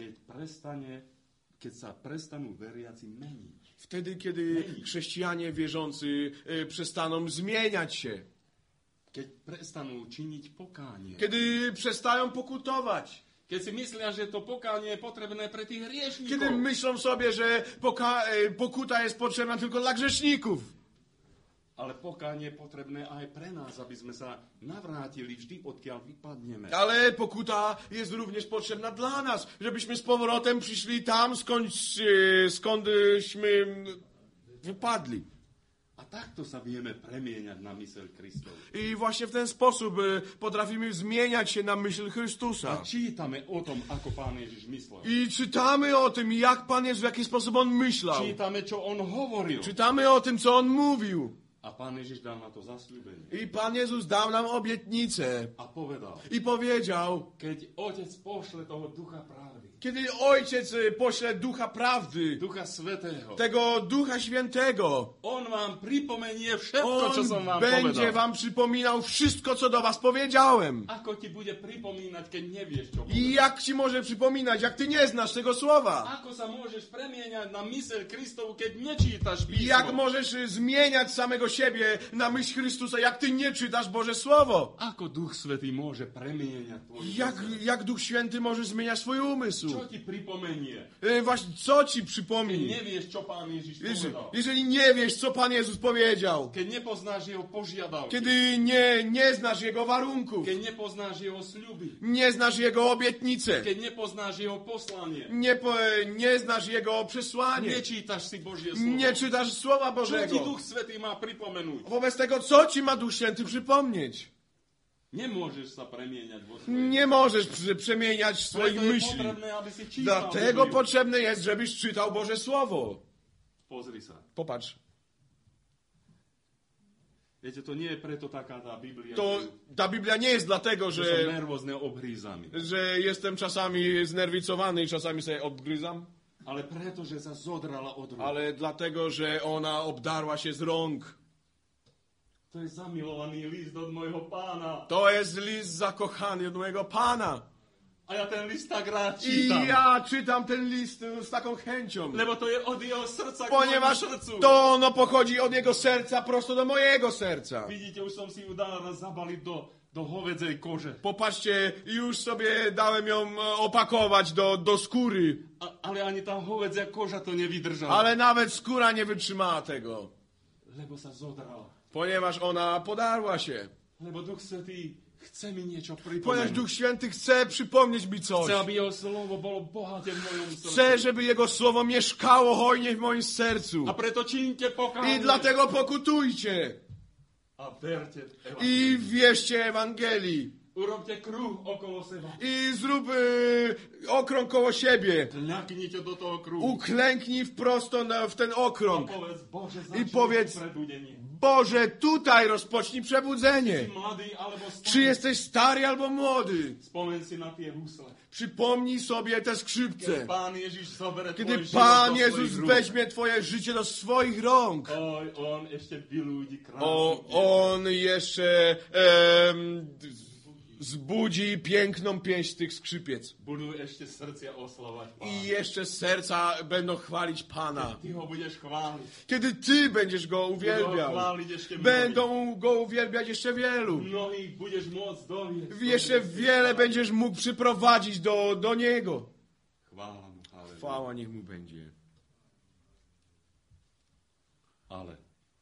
Keď sa prestanú veriaci meniť. Wtedy, kiedy chrześcijanie wierzący przestaną zmieniać się. Keď prestanú činiť pokánie. Kiedy przestają pokutować. Keď si myslia, že to pokánie je potrebné pre tých hriešníkov. Kiedy myślą sobie, że pokuta jest potrzebna tylko dla grzeszników. Ale pokánie je potrebné aj pre nás, aby sme sa navrátili vždy, odkiaľ vypadneme. Ale pokuta jest również potrzebna dla nas, żebyśmy z powrotem przyszli tam, skądśmy wypadli. A takto sa vieme premieňať na myseľ Kristovu. I właśnie w ten sposób potrafimy zmieniać się na myśl A Chrystusa. čítame o tom, ako Pán Ježiš myslel. I czytamy o tym, jak Pan jest, w jaki sposób On myślał. Čítame, čo on hovoril. Czytamy o tym, co On mówił. A Pán Ježiš dal na to zasľúbenie. I Pan Jezus dał nam obietnicę. A povedal, I powiedział, keď Otec pošle toho Ducha pravdy, kiedy Ojciec pośle Ducha Prawdy, Ducha Svätého, tego Ducha Świętego, On vám pripomenie všetko, čo som On vám będzie povedal. wam przypominał wszystko, co do was powiedziałem. Ako ti bude pripomínať, keď nevieš, čo I povedal? jak ci może przypominać, jak ty nie znasz tego słowa? Ako sa môžeš premieňať na myseľ Kristovu, keď nečítaš I jak písmo? możesz zmieniać samego siebie na myśl Chrystusa, jak ty nie czytasz Boże Słowo? Ako Duch Svätý môže premieňať tvoj Jak Duch Święty może zmieniać swój umysł? Čo ti pripomenie? Właśnie, co ci Keď przypomni? nevieš, čo Pán Ježiš povedal. Jeżeli nie wiesz, co Pan Jezus powiedział, Keď nepoznáš Jeho požiadavky. kiedy nie znasz Jego warunków, Keď nepoznáš Jeho sľuby. nie znasz Jego obietnice, Keď nepoznáš Jeho poslanie. nie znasz Jego przesłanie, Nečítaš si Božie slovo. nie czytasz Słowa Čo ti Bożego. Duch Svätý má pripomenúť? Wobec tego, co ci ma Duch Święty przypomnieć? Nemôžeš sa premieňať vo svojej. Nie możesz przemieniać swoich Preto je myśli. potrebné, aby si čítal Dlatego Bibliu. potrzebne jest, żebyś czytał Boże Słowo. Pozri sa. Popatrz. Viete, to nie je preto taká tá Biblia, Ta Biblia nie jest dlatego, že som że nervózne obhrízami. jestem czasami znerwicowany i czasami sobie obgryzam, Ale preto, že sa zodrala od rúk. ale dlatego, że ona obdarła się z rąk. To je zamilovaný list od môjho Pána. To jest list zakochany od mojego Pana. A ja ten list tak rád I čítam. ja czytam ten list z taką chęcią. Lebo to je od jeho srdca k Ponieważ môjmu srdcu. to ono pochodzi od jego serca prosto do mojego serca. Vidíte, už som si ju dal zabaliť do hovedzej kože. Popatrzcie, już sobie dałem ją opakować do skóry. Ale ani tá hovedzia koža to nevydržala. Ale nawet skóra nie wytrzymała tego. Lebo sa zodrala. Ponieważ ona podarła się. Lebo Duch Svätý chce mi niečo Ponieważ pripomenúť. Duch Święty chce przypomnieć mi coś. Chce, aby jeho slovo bolo bohaté v mojom srdci. Chcę, żeby Jego Słowo mieszkało hojnie w moim sercu. A preto čiňte I pokánie. dlatego pokutujcie. A verte I wierzcie Ewangelii. Urobte kruh okolo seba. I zrób okrąg koło siebie. Kľaknite do toho kruhu. Uklęknij wprost w ten A okrąg. povedz, Bože, I začni powiedz, prebudenie. Boże, tutaj rozpocznij przebudzenie. Si mladý alebo Czy starý. jesteś stary albo młody? Spomeň si na tie husle. Przypomnij sobie te Keď skrzypce. Pán Ježiš zobere Kiedy tvoj život Pan do Jezus svojich rúk. weźmie twoje życie do swoich rąk. Oj, on ešte vylúdi krásny On jeszcze zbudzi piękną pieśń tych skrzypiec. Budú ešte srdcia oslavať Pána. I jeszcze serca będą chwalić Pana. Ty ho budeš chváliť. Kiedy Ty będziesz Go Budú ho uwielbiał, chváliť ešte mnohí. będą Go uwielbiać jeszcze wielu. Mnohých budeš môcť doviesť. Jeszcze wiele będziesz mógł przyprowadzić do Niego. Chvála mu, halleluja. Chwała niech Mu będzie. Ale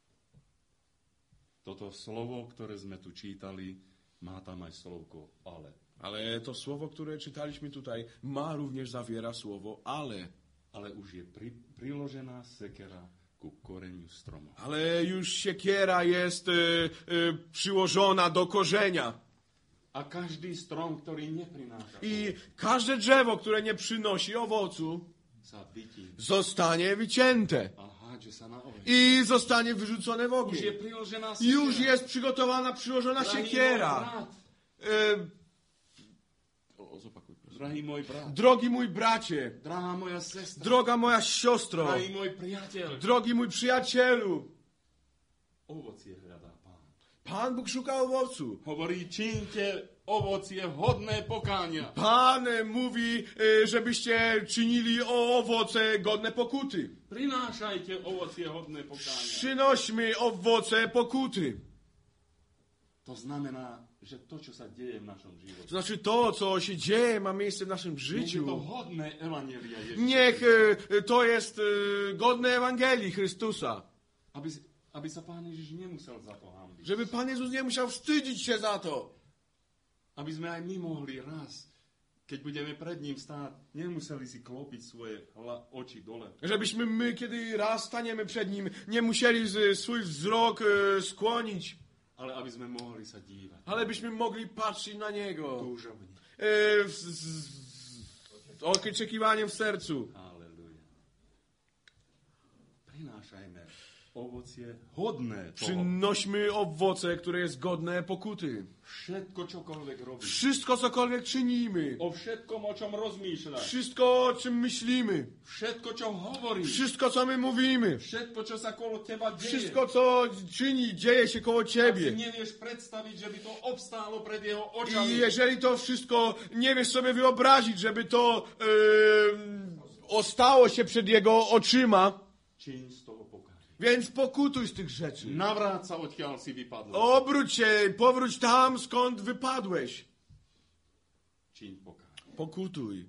toto slovo, ktoré sme tu čítali, má tam aj slovko ale. Ale to słowo, które czytaliśmy tutaj, zawiera słowo ale. Ale už je priložená sekera ku koreňu stromu. Ale już siekiera jest przyłożona do korzenia. A každý strom, ktorý neprináša I każde drzewo, które nie przynosi owocu, sa vytí zostanie wycięte. a hádže sa na oheň. I zostanie wyrzucone w Už je ogień. priložená sekera. Już jest przygotowana, przyłożona Drahý môj siekiera. brat, Zopakuj, proszę. drahý môj brat, Drogi mój bracie, drahá moja sestra, droga moja siostro, drahý môj priateľ, drogi mój przyjacielu, ovocie hľadá Pán. Pan Bóg szuka owocu. Hovorí, čiňte ovocie hodné pokánia. Pan mówi, żebyście czynili owoce godne pokuty. Prinášajte ovocie hodné pokánia. Przynośmy owoce pokuty. To znamená, že to, čo sa deje v našom živote, To znaczy to, co się dzieje, ma miejsce w naszym je to życiu. hodné evangelia Ježiša. Niech to jest godne Ewangelii Chrystusa. Aby sa Pán Ježiš nemusel za to hanbiť. Żeby Pan Jezus nie musiał wstydzić się za to. Aby sme aj my mohli raz, keď budeme pred ním stáť, nemuseli si klopiť svoje oči dole. Żebyśmy my, kiedy raz staniemy przed Nim, nie musieli swój wzrok skłonić, Ale aby sme mohli sa dívať. ale byśmy mogli patrzeć na Niego Túžobne. z oczekiwaniem w sercu. Halleluja. Prinášajme ovocie hodné toho. Przynośmy owoce, które jest godne pokuty. Všetko, čokoľvek robíš. Wszystko, cokolwiek czynimy. O všetkom, o čom rozmýšľaš. Wszystko, o czym myślimy. Všetko, čo hovoríš. Wszystko, co my mówimy. Všetko, čo sa kolo teba deje. Wszystko, co czyni, dzieje się koło Ak si ciebie. nevieš predstaviť, že by to obstálo pred jeho I očami. jeżeli to wszystko nie wiesz sobie wyobrazić, żeby to ostało się przed jego oczyma, Čiň z toho pokánie. więc pokutuj z tych rzeczy. Navráť sa, odkiaľ si vypadol. Obróć się, powróć tam, skąd wypadłeś. Čiň pokánie. Pokutuj.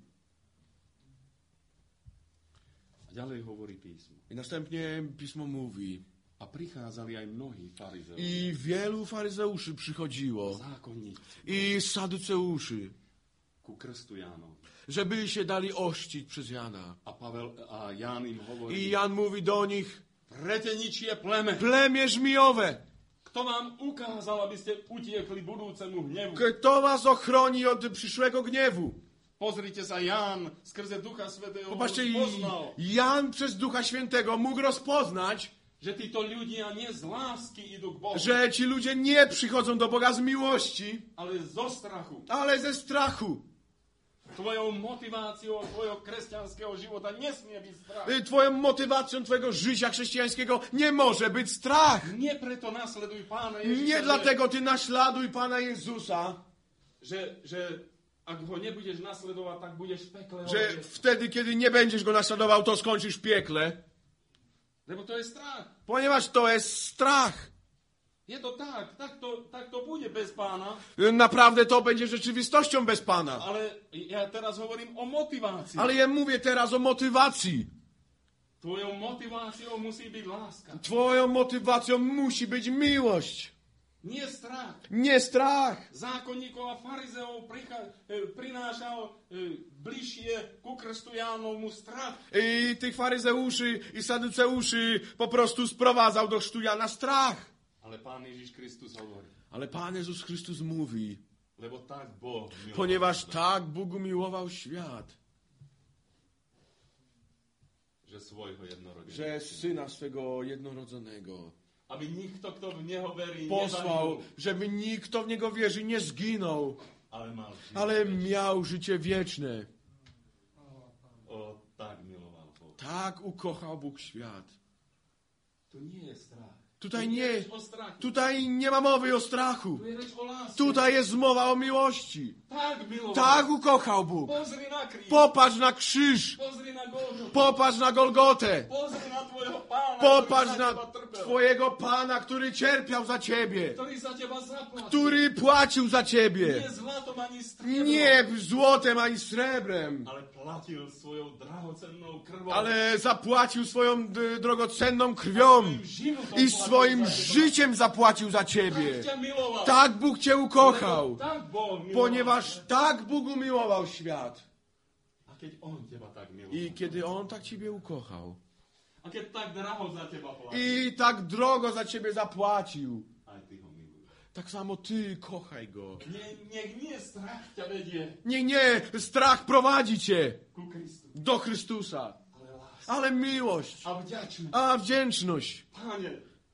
A ďalej hovorí písmo. I następnie Pismo mówi. A prichádzali aj mnohí farizeuši. I wielu faryzeuszy przychodziło. Zákonníci. I saduceuszy. Ku krstu Jánovi. Żeby się dali ościć przez Jana. A Ján im hovorí. I Jan mówi do nich. Preteničie pleme. Plemię żmijowe. Kto vám ukázal, aby ste utiekli budúcemu hnevu? Kto was ochroni od przyszłego gniewu? Pozrite sa, Ján skrze Ducha Svätého Popatrzcie, poznal, Jan przez Ducha Świętego mógł rozpoznać, že títo ľudia nie z lásky idú k Bohu, że ci ludzie nie przychodzą do Boga z miłości, ale zo strachu. ale ze strachu. Tvojou motiváciou tvojho kresťanského života nesmie byť strach. Twoją motywacją twojego życia chrześcijańskiego nie może być strach. Nie preto nasleduj Pána Ježiša, Nie dlatego ty naśladuj Pana Jezusa, že ak ho nebudeš nasledovať, tak budeš v pekle. że wtedy, kiedy nie będziesz go naśladował, to skończysz w piekle. Lebo to je strach. Ponieważ to jest strach. Je to tak to bude bez Pána. Naprawdę to będzie rzeczywistością bez Pana. Ale ja teraz hovorím o motivácii. Ale ja mówię teraz o motywacji. Tvojou motiváciou musí byť láska. Twoją motywacją musi być miłość. Nie strach. Nie strach. Zákonníkov a farizeov prinášal bližšie ku krstu Jánovmu strach. I tych faryzeuszy i saduceuszy po prostu sprowadzał do chrztu Jana strach. Ale Pán Ježiš Kristus hovorí. Ale Pan Jezus Chrystus mówi, Lebo tak Boh miloval. ponieważ tak Bóg umiłował świat, Že svojho jednorodeného. że Syna swego jednorodzonego Aby nikto, kto v Neho verí, posłał, nezahynul, żeby nikt, kto w Niego wierzy, nie zginął, ale mal život. ale miał życie wieczne. O, tak miloval Boh. Tak ukochał Bóg świat. Tu nie je strach. Tutaj Tu nie, je reč o strachu. tutaj nie ma mowy o strachu. Tu je reč o láske. Tutaj jest mowa o miłości. Tak miloval. Tak ukochał Bóg. Pozri na kríž. Popatrz na krzyż. Pozri na Golgotu. Popatrz na Golgotę. Pozri na tvojho Pána, Popatrz ktorý za na teba trpel. twojego Pana, który cierpiał za ciebie. Ktorý za teba zaplatil. Który płacił za ciebie. Nie zlatom ani striebrom, Nie złotem ani srebrem. ale platil svojou drahocennou krvou. Ale zapłacił swoją drogocenną krwią. I swoim życiem zapłacił za ciebie. Tak ťa miloval. Tak Bóg cię ukochał. Tak Boh miloval. Ponieważ tak Bóg umiłował świat. A keď On teba tak miloval. I kiedy On tak ciebie ukochał. A keď tak draho za teba platil. I tak drogo za ciebie zapłacił. Aj ty ho miluješ. Tak samo ty kochaj Go. Niech nie strach ťa vedie Nie, strach prowadzi cię ku Kristu. do Chrystusa. Ale láska. Ale miłość, A wďačnosť. a wdzięczność. Pane,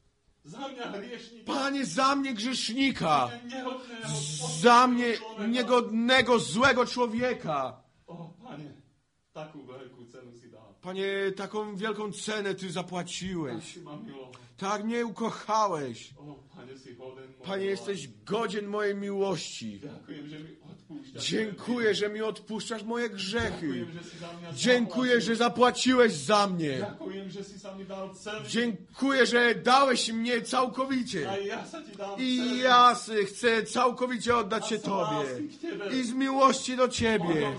za mňa hriešníka. Panie, za mnie grzesznika. Nehodného, Za mnie človeka. niegodnego, złego człowieka. O, Pane, takú veľkú cenu si dal. Panie, taką wielką cenę Ty Tak zapłaciłeś. si ma miloval. Tak mnie ukochałeś. O, Pane, si hoden môj Panie, jesteś godzien mojej miłości. Ďakujem, že mi odpúšťaš. Dziękuję, że mi odpuszczasz moje grzechy. Ďakujem, že si za mňa Dziękuję, zaplatil. że zapłaciłeś za mnie. Ďakujem, že si sa mi dal celý. Dziękuję, że dałeś mnie całkowicie. A ja sa ti dám I celý. ja chcę całkowicie oddać się Tobie. I z miłości do Ciebie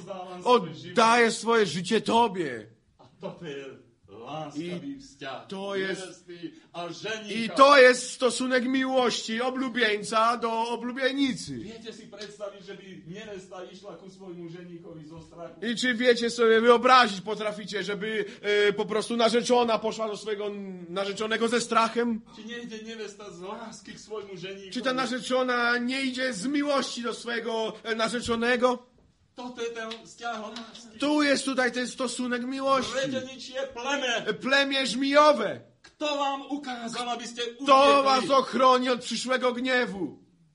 oddaję swoje życie Tobie. A toto je láskavý vzťah. to jest- nevesty a ženícha. I to jest stosunek miłości oblubieńca do oblubienicy. Viete si predstaviť, že by nevesta išla ku svojmu ženíkovi zo strachu? I czy wiecie sobie wyobrazić, potraficie, żeby po prostu narzeczona poszła do swojego narzeczonego ze strachem? Či nejde nevesta z lásky k svojmu ženíkovi? Czy ta narzeczona nie idzie z miłości do swojego narzeczonego? Toto je ten vzťah lásky. Tu jest tutaj ten stosunek miłości. Preteničie pleme. Plemię żmijowe. Kto vám ukázal, aby ste To utiekli? was ochroni od przyszłego gniewu.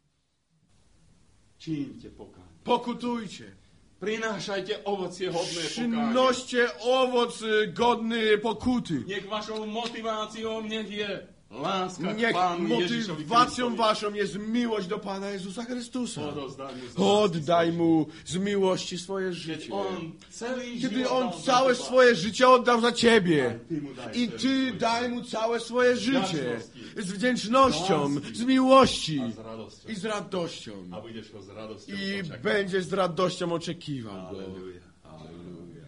Čiňte pokánie. Pokutujcie. Prinášajte ovocie hodné pokánie. Przynoście owoc godny pokuty. Nech vašou motiváciou nech je láska k Niech Pánu Ježišovi motywacją Kristovi. waszą jest miłość do Pana Jezusa Chrystusa. Odozdaj mu z Oddaj lásky mu z miłości swoje Keď życie. on celý Kiedy život On dal za całe teba, swoje życie oddał za ciebie. ty mu daj I celé ty svoje daj mu całe swoje życie. Wdzięczności. Z wdzięcznością, Łaski. z miłości a s radosťou. i z radością. A budeš ho s radosťou I očakávať. będzie z radością oczekiwał go. Halleluja. Halleluja.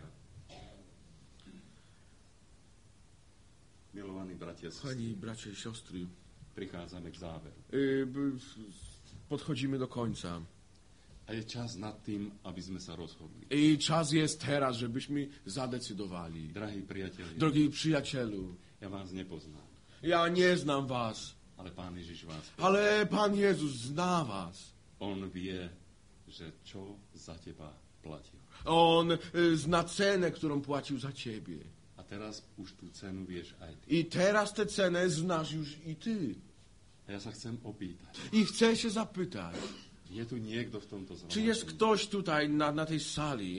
Milovaní bratia, sestry, Kochani bracia i siostry, prichádzame k záveru. podchodzimy do końca. A je čas nad tým, aby sme sa rozhodli. I czas jest teraz, żebyśmy zadecydowali. Drahí priatelia, Drogi przyjacielu, ja vás nepoznám, ja nie znam was, ale Pán Ježiš vás pozná. ale Pan Jezus zna was. On vie, že čo za teba platil. On zna cenę, którą płacił za ciebie. A teraz už tú cenu vieš aj ty. I teraz tę cenę znasz już i ty. A ja sa chcem opýtať, I chcę się zapytać, je tu niekto v tomto czy jest zhromaždení, ktoś tutaj na tej sali,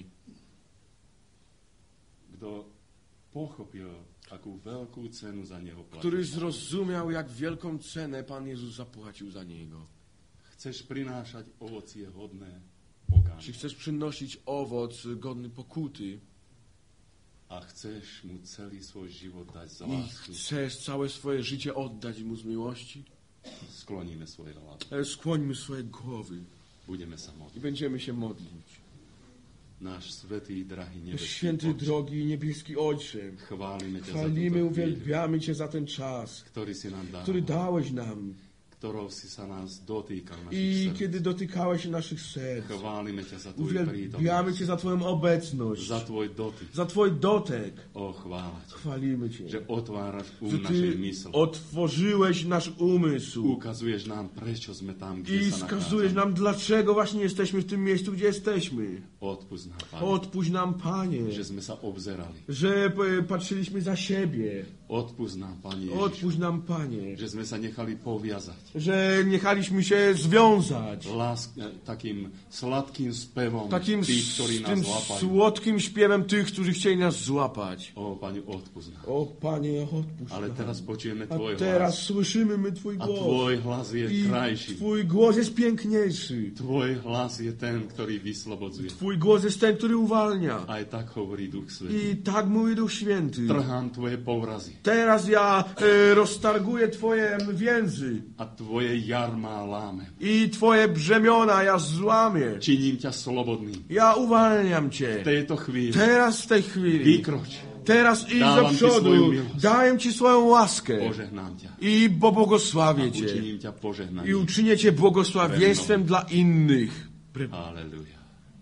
kto pochopil, akú veľkú cenu za neho który platil. zrozumiał, jak wielką cenę Pan Jezus zapłacił za niego? Chceš prinášať ovocie hodné Czy pokánie chcesz przynosić owoc godny pokuty a chceš mu celý svoj život dať za i lásku, chcesz całe swoje życie oddać mu z miłości? skloníme svoje hlavy. Skłońmy swoje głowy Budeme sa i modliť. będziemy się modlić. Náš svätý, drahý nebeský Święty, Otče, drogi, niebieski Ojcze, chválime ťa chwalimy, za túto chvíľu, uwielbiamy Cię za ten czas, ktorý si nám dal, który dałeś nam. ktorou si sa nás dotýkal našich I srdc. kiedy dotykałeś naszych serc, Chválime ťa za Tvoj uwielbiamy prítomnosť, Cię za Twoją obecność, za Tvoj dotyk. za Twój dotek. O, chvála Ťa, Chwalimy Cię, že otváraš że naszej Ty mysli. otworzyłeś nasz umysł Ukazuješ nám, prečo sme tam, kde i sa wskazujesz nachádzame. nam, dlaczego właśnie jesteśmy w tym miejscu, gdzie jesteśmy. Odpust nám, Pane, Odpuść nam, Panie, že sme sa obzerali. że patrzyliśmy za siebie. Odpust nám, Pane Ježiš, Odpuść nam, Panie, že sme sa nechali poviazať że niechaliśmy się związać takým sladkým spevom takim tých, ktorí nás tym lapajú. słodkim śpiewem tych, którzy chcieli nas złapać. O, Pane, odpust nám. O, Panie, odpuść Ale nam. teraz počujeme A Tvoj teraz hlas. słyszymy my Twój A głos. Tvoj hlas je I krajší. Twój głos jest piękniejszy. Tvoj hlas je ten, ktorý vyslobodzuje. Twój głos jest ten, który uwalnia. Aj tak hovorí Duch Svätý. I tak mówi Duch Święty. Trhám Tvoje povrazy Teraz ja roztarguję Twoje więzy a Tvoje jarmá lámem. i Twoje brzemiona ja złamię. Činím ťa slobodným. Ja uwalniam V Cię. tejto chvíli Teraz w tej chwili. vykroč. Teraz idź Dałam do Ci przodu. swoją miłość. Daję Ci swoją łaskę. Požehnám ťa. I błogosławię Cię. Učiním ťa požehnaním. I uczynię Cię błogosławieństwem dla innych. Aleluja.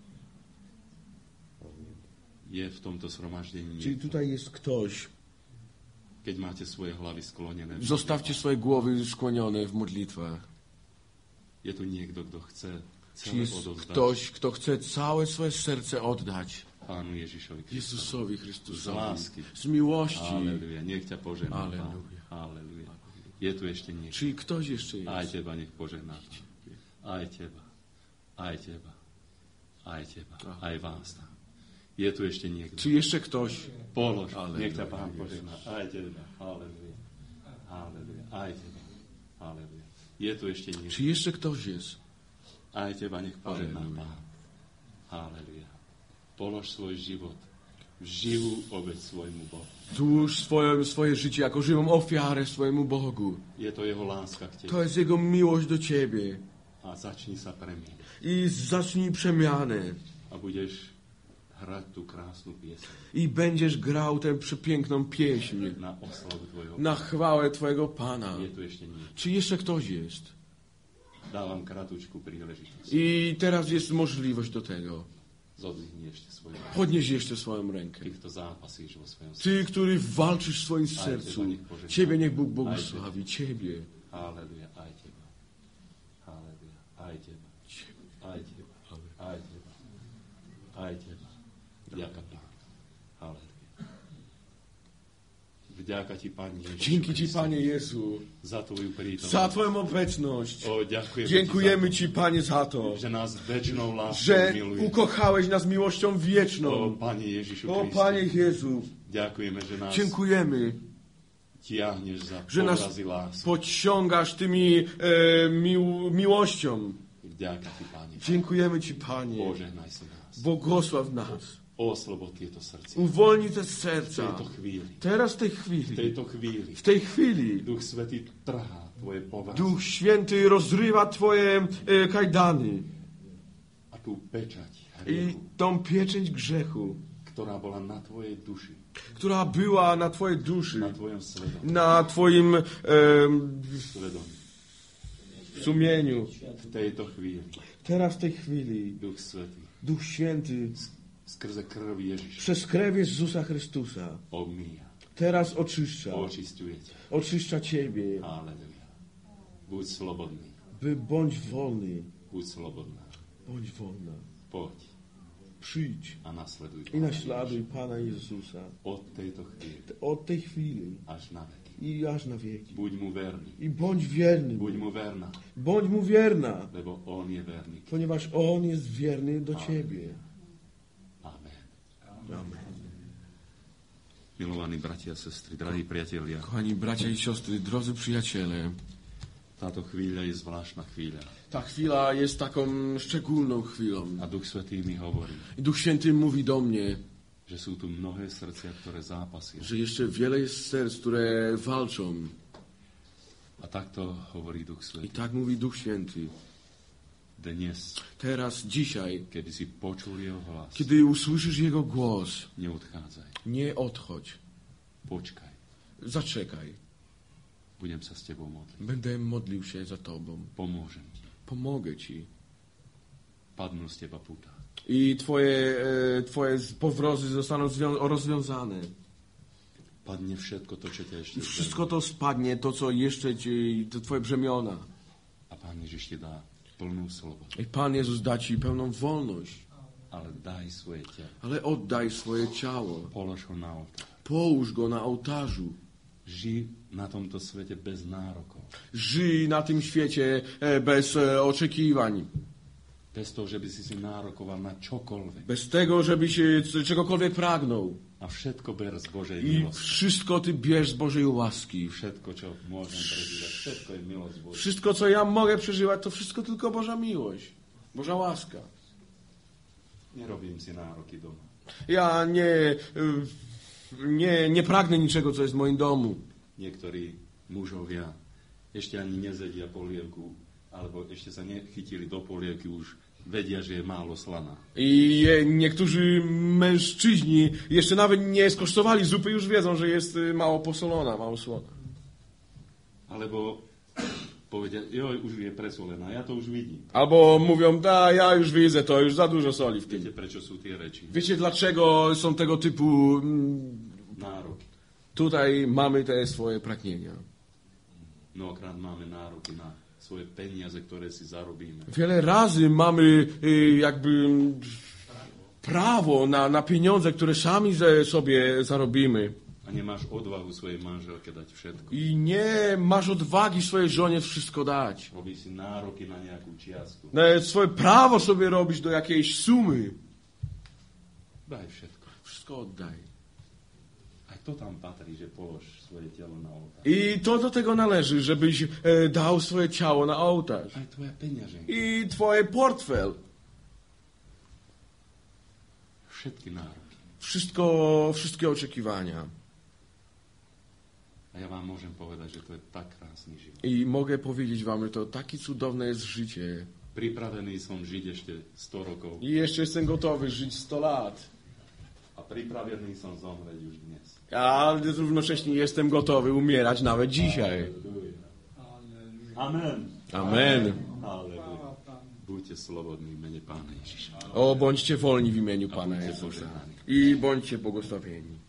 Je v tomto zhromaždení Czyli niekto, tutaj jest ktoś. keď máte svoje hlavy sklonené. Zostawcie swoje głowy skłonione w modlitwach. Je tu niekto, kto chce Czy celé jest odovzdať ktoś, kto chce całe swoje serce oddać Pánu Ježišovi Kristovi. Jezusowi Z Chrystusowi lásky. z miłości. Aleluja. Nech ťa požehná. Pán. Aleluja. Aleluja. Je tu ešte niekto. Czyli ktoś jeszcze Aj jest. teba nech požehná. Aj teba. Aj teba. Aj teba. Aj vás tam. Je tu ešte niekto. Czy jeszcze ktoś? Polož. Aleluja, Nech ťa Pán požehná. Aj teba. Aleluja. Aleluja. Aj teba. Aleluja. Je tu ešte niekto. Czy jeszcze ktoś jest? Aj teba nech požehná Aleluja. Pán. Aleluja. Polož svoj život v živú obeť svojmu Bohu. Złóż swoje życie jako żywą ofiarę swojemu Bogu. Je to jeho láska k tebe. To jest Jego miłość do Ciebie. A začni sa premieniť. I zacznij przemianę. A budeš hrať tú krásnu pieseň I będziesz grał tę przepiękną pieśń na oslavu tvojho. na chwałę Twojego Pana. Je tu ešte niekto. Czy jeszcze ktoś jest? Dávam kratučku príležitosť. I teraz jest możliwość do tego. Zodvihni ešte svoju ruku. Podnieś jeszcze swoją rękę. Ty, kto zápasíš vo svojom srdci. Ty, który walczysz w swoim sercu. Ciebie niech Bóg błogosławi. Ciebie. Aleluja, aj teba. Aleluja, aj teba. Aj teba. Aj teba. Aj teba. Ďaká Pán. Aleluja. Vďaka Ti, Pane Ježišu Dzięki Ci, Kriste, Panie Jezu, za Tvoju prítomnosť. za Twoją obecność. O, ďakujeme Dziękujemy Ti Ci, Panie, za to, za to, že nás večnou láskou że miluješ. ukochałeś nas miłością O, wieczną. Pane Ježišu O, Kriste, Panie Jezu, ďakujeme, že nás dziękujemy, tiahneš za że nas povrazy lásky. podciągasz tymi miłością. Vďaka Ti, Pane. Dziękujemy Ci, Panie. Požehnaj si nás. Błogosław nas. Oslobod tieto srdcia. Uwolnij te V serca. tejto chvíli. Teraz w tej V chwili. tejto chvíli. W tej chwili. Duch Svätý trhá Tvoje povrazy. Duch Święty rozrywa Twoje kajdany. A tú pečať I hriechu, tą pieczęć grzechu, ktorá bola na Tvojej duši, która była na Twojej duszy, na Tvojom svedomí. na Twoim Svedomí. sumieniu. V tejto chvíli Teraz w tej chwili Duch Svätý Duch Święty skrze krv Ježiša przez krew Jezusa Chrystusa omýja, teraz oczyszcza. očistuje ťa. Oczyszcza Ciebie. Halleluja. Buď slobodný, Bądź wolny. buď slobodná. Bądź wolna. Poď Przyjdź a nasleduj i Pána naśladuj Ježiša. Pana Jezusa. Od tejto chvíli Od tej chwili až na veky. i aż na wieki. Buď mu verný, I bądź wierny. buď mu verná, Bądź mu wierna, lebo on je verný. ponieważ On jest wierny do Ciebie. Amen. Amen. Milovaní bratia a sestry, drahí priatelia, Kochani bracia i siostry, drodzy przyjaciele, táto chvíľa je zvláštna chvíľa. ta chwila jest taką szczególną chwilą. A Duch Svätý mi hovorí, I Duch Święty mówi do mnie, že sú tu mnohé srdcia, ktoré zápasia. że jeszcze wiele jest serc, które walczą. A takto hovorí Duch I Svätý. tak mówi Duch Święty. Dnes, Teraz, dzisiaj, keby si počul jeho hlas, kiedy usłyszysz Jego głos, neodchádzaj, nie odchodź. počkaj. Zaczekaj. Budem sa s tebou modliť. Będę modlił się za Tobą. Pomôžem ti. Pomogę Ci. Padnú z teba puta. I Twoje powrozy zostaną rozwiązane. Padne všetko to, čo ťa ešte I zdraví. wszystko to spadnie, to co jeszcze Ci, to Twoje brzemiona. A Pán Ježiš ti dá plnú slobodu. I Pan Jezus da Ci pełną wolność. Ale daj svoje telo. Ale oddaj swoje ciało. Polož ho na oltár. Połóż go na ołtarzu. Ži na tomto svete bez nárokov. Żyj na tym świecie bez oczekiwań. Bez toho, že by si nárokoval na čokoľvek. Bez tego, żebyś czegokolwiek pragnął. A všetko ber z Božej I milosti. wszystko Ty bierz z Bożej łaski. Všetko, čo môžem prežívať, všetko je milosť Božia. Wszystko, co ja mogę przeżywać, to wszystko tylko Boża miłość. Boża łaska. Nerobím si nároky doma. Ja nie pragnę niczego, co jest w moim domu. Niektorí mužovia ešte ani nezedia polievku, alebo ešte sa nechytili do polievky, už vedia, že je málo slaná. I niektórzy mężczyźni jeszcze nawet nie skosztowali zupy, już wiedzą, że jest mało posolona, mało słona. Alebo povedia, joj, už je presolená, ja to už vidím. Albo mówią, ja już widzę to, już za dużo soli w tym. Viete, prečo sú tie reči? Wiecie, dlaczego są tego typu... Nároky. Tutaj mamy te swoje pragnienia. Mnohokrát máme nároky na svoje peniaze, ktoré si zarobíme. Wiele razy mamy jakby prawo na pieniądze, które sami sobie zarobimy. A nemáš odvahu svojej manželke dať všetko. I nie masz odwagi swojej żonie wszystko dać. Robíš si nároky na nejakú čiastku. Swoje prawo sobie robić do jakiejś sumy. Daj všetko. Wszystko oddaj. Aj to tam patrí, že polož svoje telo na oltár. I to do tego należy, żebyś dał swoje ciało na ołtarz. Aj tvoja peňaženka. I twoje portfel. Všetky nároky. Wszystkie oczekiwania. A ja vám môžem povedať, že to je tak krásny život. I mogę powiedzieć wam, że to takie cudowne jest życie. Pripravený som žiť ešte 100 rokov. I jeszcze jestem gotowy żyć 100 lat. A pripravený som zomrieť už dnes. A równocześnie jestem gotowy umierać nawet dzisiaj. Amen. Amen. Halleluja. Buďte slobodní v mene Pána Ježiša. O, bądźcie wolni w imieniu Pana Jezusa. I bądźcie błogosławieni.